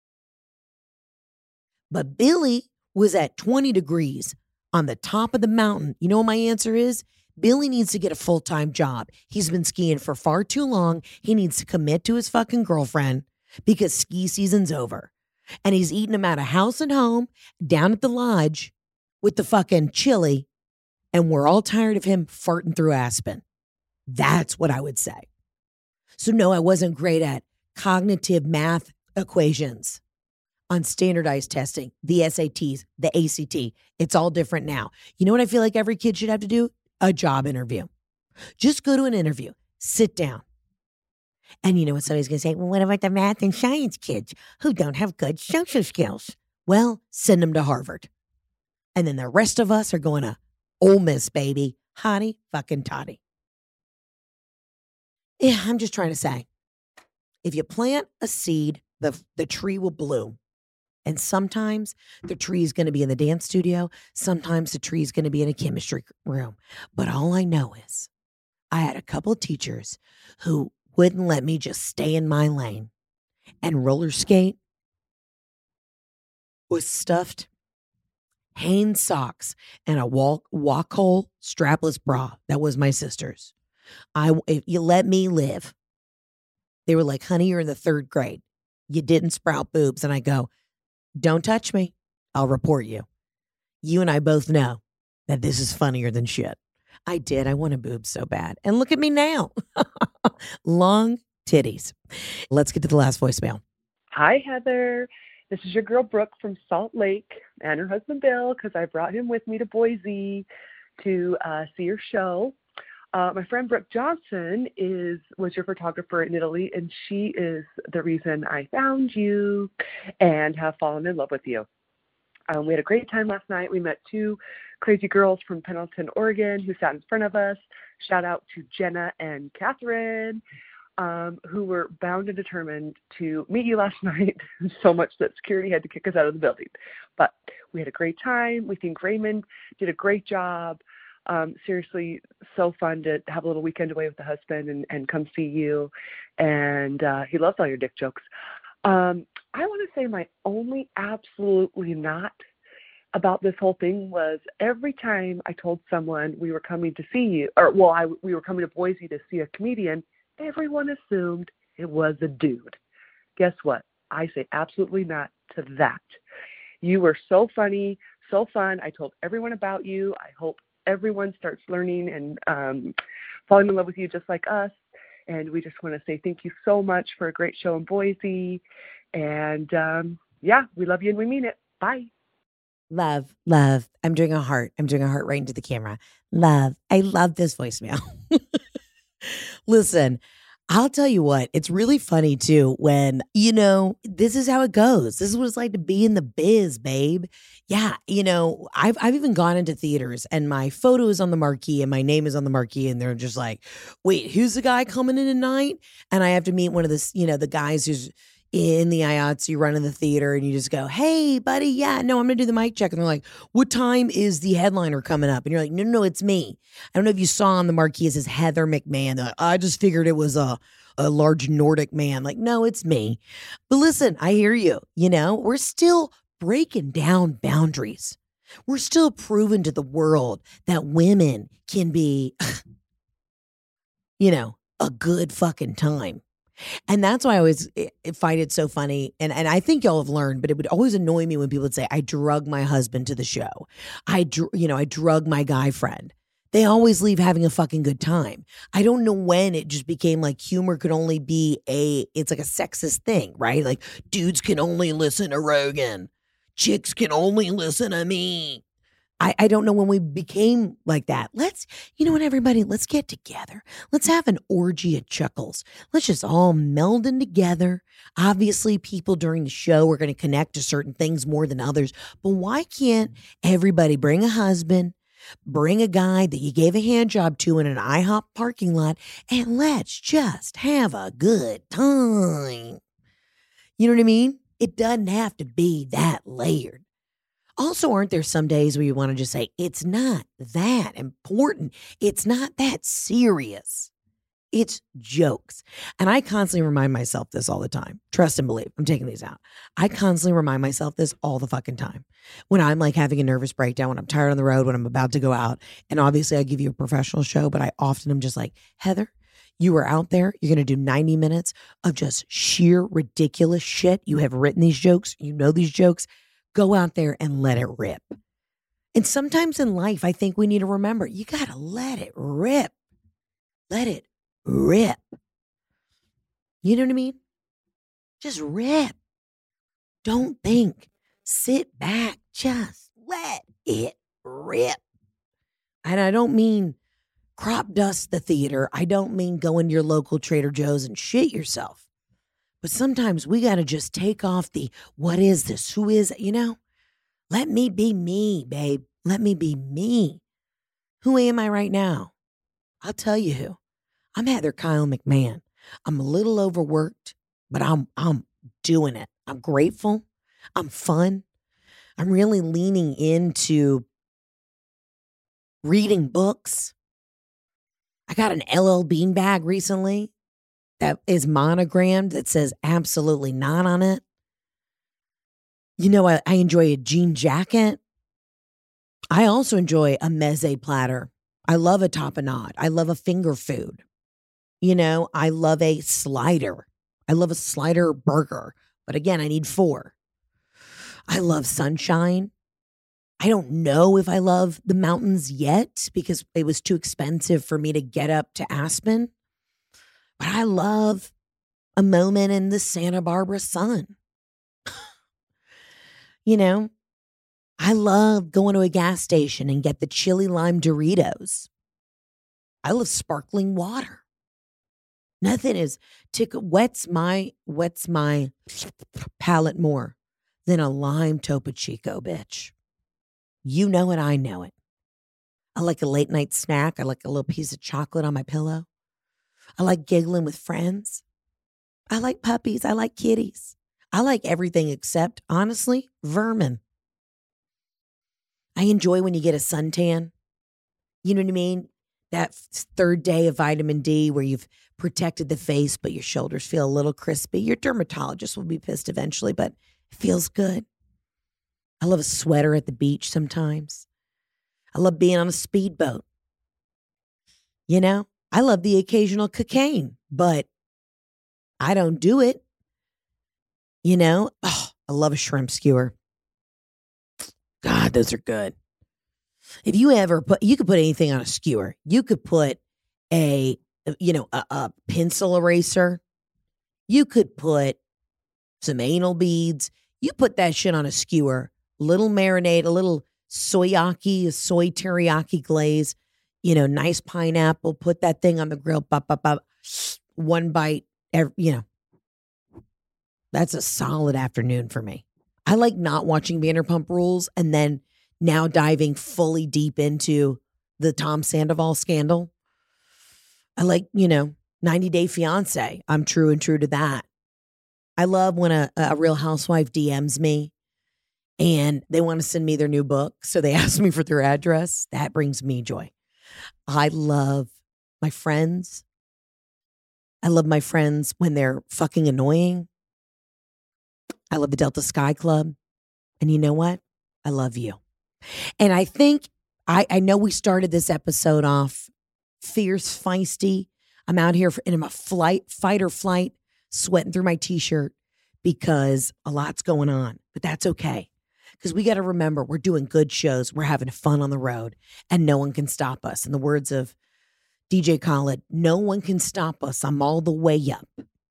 But Billy was at twenty degrees on the top of the mountain. You know what my answer is? Billy needs to get a full-time job. He's been skiing for far too long. He needs to commit to his fucking girlfriend because ski season's over. And he's eating him out of house and home down at the lodge with the fucking chili. And we're all tired of him farting through Aspen. That's what I would say. So no, I wasn't great at cognitive math equations on standardized testing, the S A Ts, the A C T. It's all different now. You know what I feel like every kid should have to do? A job interview. Just go to an interview, sit down. And you know what somebody's going to say? Well, what about the math and science kids who don't have good social skills? Well, send them to Harvard. And then the rest of us are going to Ole Miss, baby. Hottie fucking toddy. Yeah, I'm just trying to say, if you plant a seed, the, the tree will bloom. And sometimes the tree is going to be in the dance studio. Sometimes the tree is going to be in a chemistry room. But all I know is I had a couple of teachers who wouldn't let me just stay in my lane. And roller skate was stuffed Hanes socks and a walk, walk hole strapless bra. That was my sister's. I, if you let me live. They were like, honey, you're in the third grade. You didn't sprout boobs. And I go, don't touch me. I'll report you. You and I both know that this is funnier than shit. I did. I wanted boobs so bad. And look at me now. Long titties. Let's get to the last voicemail. Hi, Heather. This is your girl, Brooke, from Salt Lake, and her husband, Bill, because I brought him with me to Boise to uh, see your show. Uh, my friend Brooke Johnson is was your photographer in Italy, and she is the reason I found you and have fallen in love with you. Um, we had a great time last night. We met two crazy girls from Pendleton, Oregon, who sat in front of us. Shout out to Jenna and Catherine, um, who were bound and determined to meet you last night, so much that security had to kick us out of the building. But we had a great time. We think Raymond did a great job. Um, seriously, so fun to have a little weekend away with the husband and, and come see you. And uh, he loves all your dick jokes. Um, I want to say my only absolutely not about this whole thing was every time I told someone we were coming to see you, or well, I, we were coming to Boise to see a comedian, everyone assumed it was a dude. Guess what? I say absolutely not to that. You were so funny, so fun. I told everyone about you. I hope everyone starts learning and um, falling in love with you just like us. And we just want to say thank you so much for a great show in Boise. And um, yeah, we love you and we mean it. Bye. Love, love. I'm doing a heart. I'm doing a heart right into the camera. Love. I love this voicemail. Listen, I'll tell you what, it's really funny too when, you know, this is how it goes. This is what it's like to be in the biz, babe. Yeah, you know, I've I've even gone into theaters and my photo is on the marquee and my name is on the marquee and they're just like, wait, who's the guy coming in tonight? And I have to meet one of the, you know, the guys who's in the I A T S, you run in the theater and you just go, hey, buddy, yeah, no, I'm going to do the mic check. And they're like, what time is the headliner coming up? And you're like, no, no, no, it's me. I don't know if you saw on the marquee, it says Heather McMahon. They're like, I just figured it was a, a large Nordic man. Like, no, it's me. But listen, I hear you. You know, we're still breaking down boundaries. We're still proving to the world that women can be, you know, a good fucking time. And that's why I always find it so funny. And, and I think y'all have learned, but it would always annoy me when people would say, I drug my husband to the show. I, dr- you know, I drug my guy friend. They always leave having a fucking good time. I don't know when it just became like humor could only be a, it's like a sexist thing, right? Like dudes can only listen to Rogan. Chicks can only listen to me. I, I don't know when we became like that. Let's, you know what, everybody, let's get together. Let's have an orgy of chuckles. Let's just all meld in together. Obviously, people during the show are going to connect to certain things more than others. But why can't everybody bring a husband, bring a guy that you gave a hand job to in an IHOP parking lot, and let's just have a good time. You know what I mean? It doesn't have to be that layered. Also, aren't there some days where you want to just say, it's not that important. It's not that serious. It's jokes. And I constantly remind myself this all the time. Trust and believe. I'm taking these out. I constantly remind myself this all the fucking time. When I'm like having a nervous breakdown, when I'm tired on the road, when I'm about to go out. And obviously I give you a professional show, but I often am just like, Heather, you are out there. You're going to do ninety minutes of just sheer ridiculous shit. You have written these jokes. You know these jokes. Go out there and let it rip. And sometimes in life, I think we need to remember, you got to let it rip. Let it rip. You know what I mean? Just rip. Don't think. Sit back. Just let it rip. And I don't mean crop dust the theater. I don't mean go into your local Trader Joe's and shit yourself. But sometimes we got to just take off the, what is this? Who is it? You know, let me be me, babe. Let me be me. Who am I right now? I'll tell you who. I'm Heather Kyle McMahon. I'm a little overworked, but I'm, I'm doing it. I'm grateful. I'm fun. I'm really leaning into reading books. I got an L L Bean bag recently that is monogrammed that says absolutely not on it. You know, I, I enjoy a jean jacket. I also enjoy a meze platter. I love a tapenade. I love a finger food. You know, I love a slider. I love a slider burger. But again, I need four. I love sunshine. I don't know if I love the mountains yet because it was too expensive for me to get up to Aspen. But I love a moment in the Santa Barbara sun. You know, I love going to a gas station and get the chili lime Doritos. I love sparkling water. Nothing is tick wets my wets my palate more than a lime Topo Chico, bitch. You know it, I know it. I like a late night snack. I like a little piece of chocolate on my pillow. I like giggling with friends. I like puppies. I like kitties. I like everything except, honestly, vermin. I enjoy when you get a suntan. You know what I mean? That third day of vitamin D where you've protected the face, but your shoulders feel a little crispy. Your dermatologist will be pissed eventually, but it feels good. I love a sweater at the beach sometimes. I love being on a speedboat. You know? I love the occasional cocaine, but I don't do it. You know, oh, I love a shrimp skewer. God, those are good. If you ever put, you could put anything on a skewer. You could put a, you know, a, a pencil eraser. You could put some anal beads. You put that shit on a skewer. Little marinade, a little soyaki, a soy teriyaki glaze. You know, nice pineapple. Put that thing on the grill. Bop, bop, bop. One bite. Every, you know, that's a solid afternoon for me. I like not watching Vanderpump Rules and then now diving fully deep into the Tom Sandoval scandal. I like, you know, ninety Day Fiance. I'm true and true to that. I love when a, a Real Housewife D Ms me and they want to send me their new book. So they ask me for their address. That brings me joy. I love my friends. I love my friends when they're fucking annoying. I love the Delta Sky Club. And you know what? I love you. And I think, I, I know we started this episode off fierce, feisty. I'm out here for, in a flight, fight or flight, sweating through my t-shirt because a lot's going on. But that's okay. Because we got to remember, we're doing good shows. We're having fun on the road. And no one can stop us. In the words of D J Khaled, no one can stop us. I'm all the way up.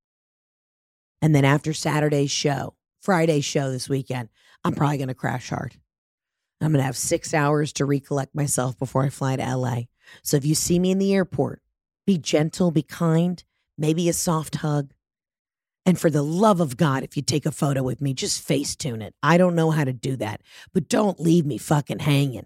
And then after Saturday's show, Friday's show this weekend, I'm probably going to crash hard. I'm going to have six hours to recollect myself before I fly to L A. So if you see me in the airport, be gentle, be kind, maybe a soft hug. And for the love of God, if you take a photo with me, just Facetune it. I don't know how to do that, but don't leave me fucking hanging.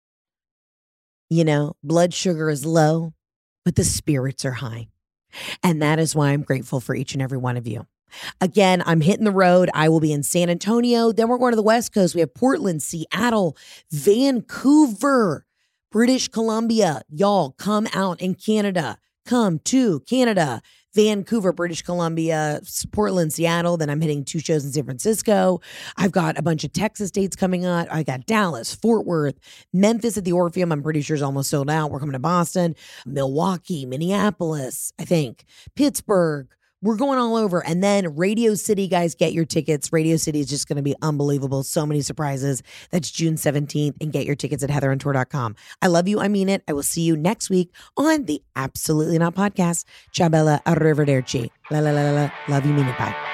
You know, blood sugar is low, but the spirits are high. And that is why I'm grateful for each and every one of you. Again, I'm hitting the road. I will be in San Antonio. Then we're going to the West Coast. We have Portland, Seattle, Vancouver, British Columbia. Y'all come out in Canada. Come to Canada, Vancouver, British Columbia, Portland, Seattle. Then I'm hitting two shows in San Francisco. I've got a bunch of Texas dates coming up. I got Dallas, Fort Worth, Memphis at the Orpheum. I'm pretty sure is almost sold out. We're coming to Boston, Milwaukee, Minneapolis, I think, Pittsburgh. We're going all over. And then Radio City, guys, get your tickets. Radio City is just going to be unbelievable. So many surprises. That's June seventeenth. And get your tickets at heather on tour dot com. I love you. I mean it. I will see you next week on the Absolutely Not Podcast. Ciao, bella. Arrivederci. La, la, la, la, la. Love you. Mean it. Bye.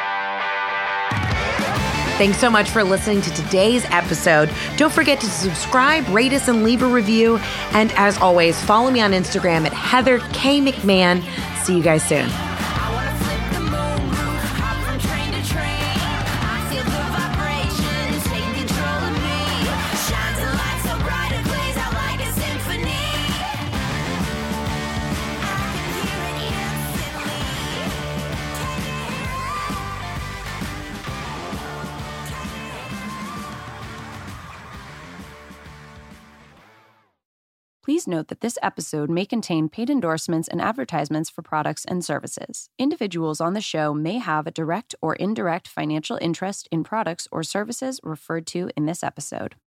Thanks so much for listening to today's episode. Don't forget to subscribe, rate us, and leave a review. And as always, follow me on Instagram at Heather K. McMahon. See you guys soon. Please note that this episode may contain paid endorsements and advertisements for products and services. Individuals on the show may have a direct or indirect financial interest in products or services referred to in this episode.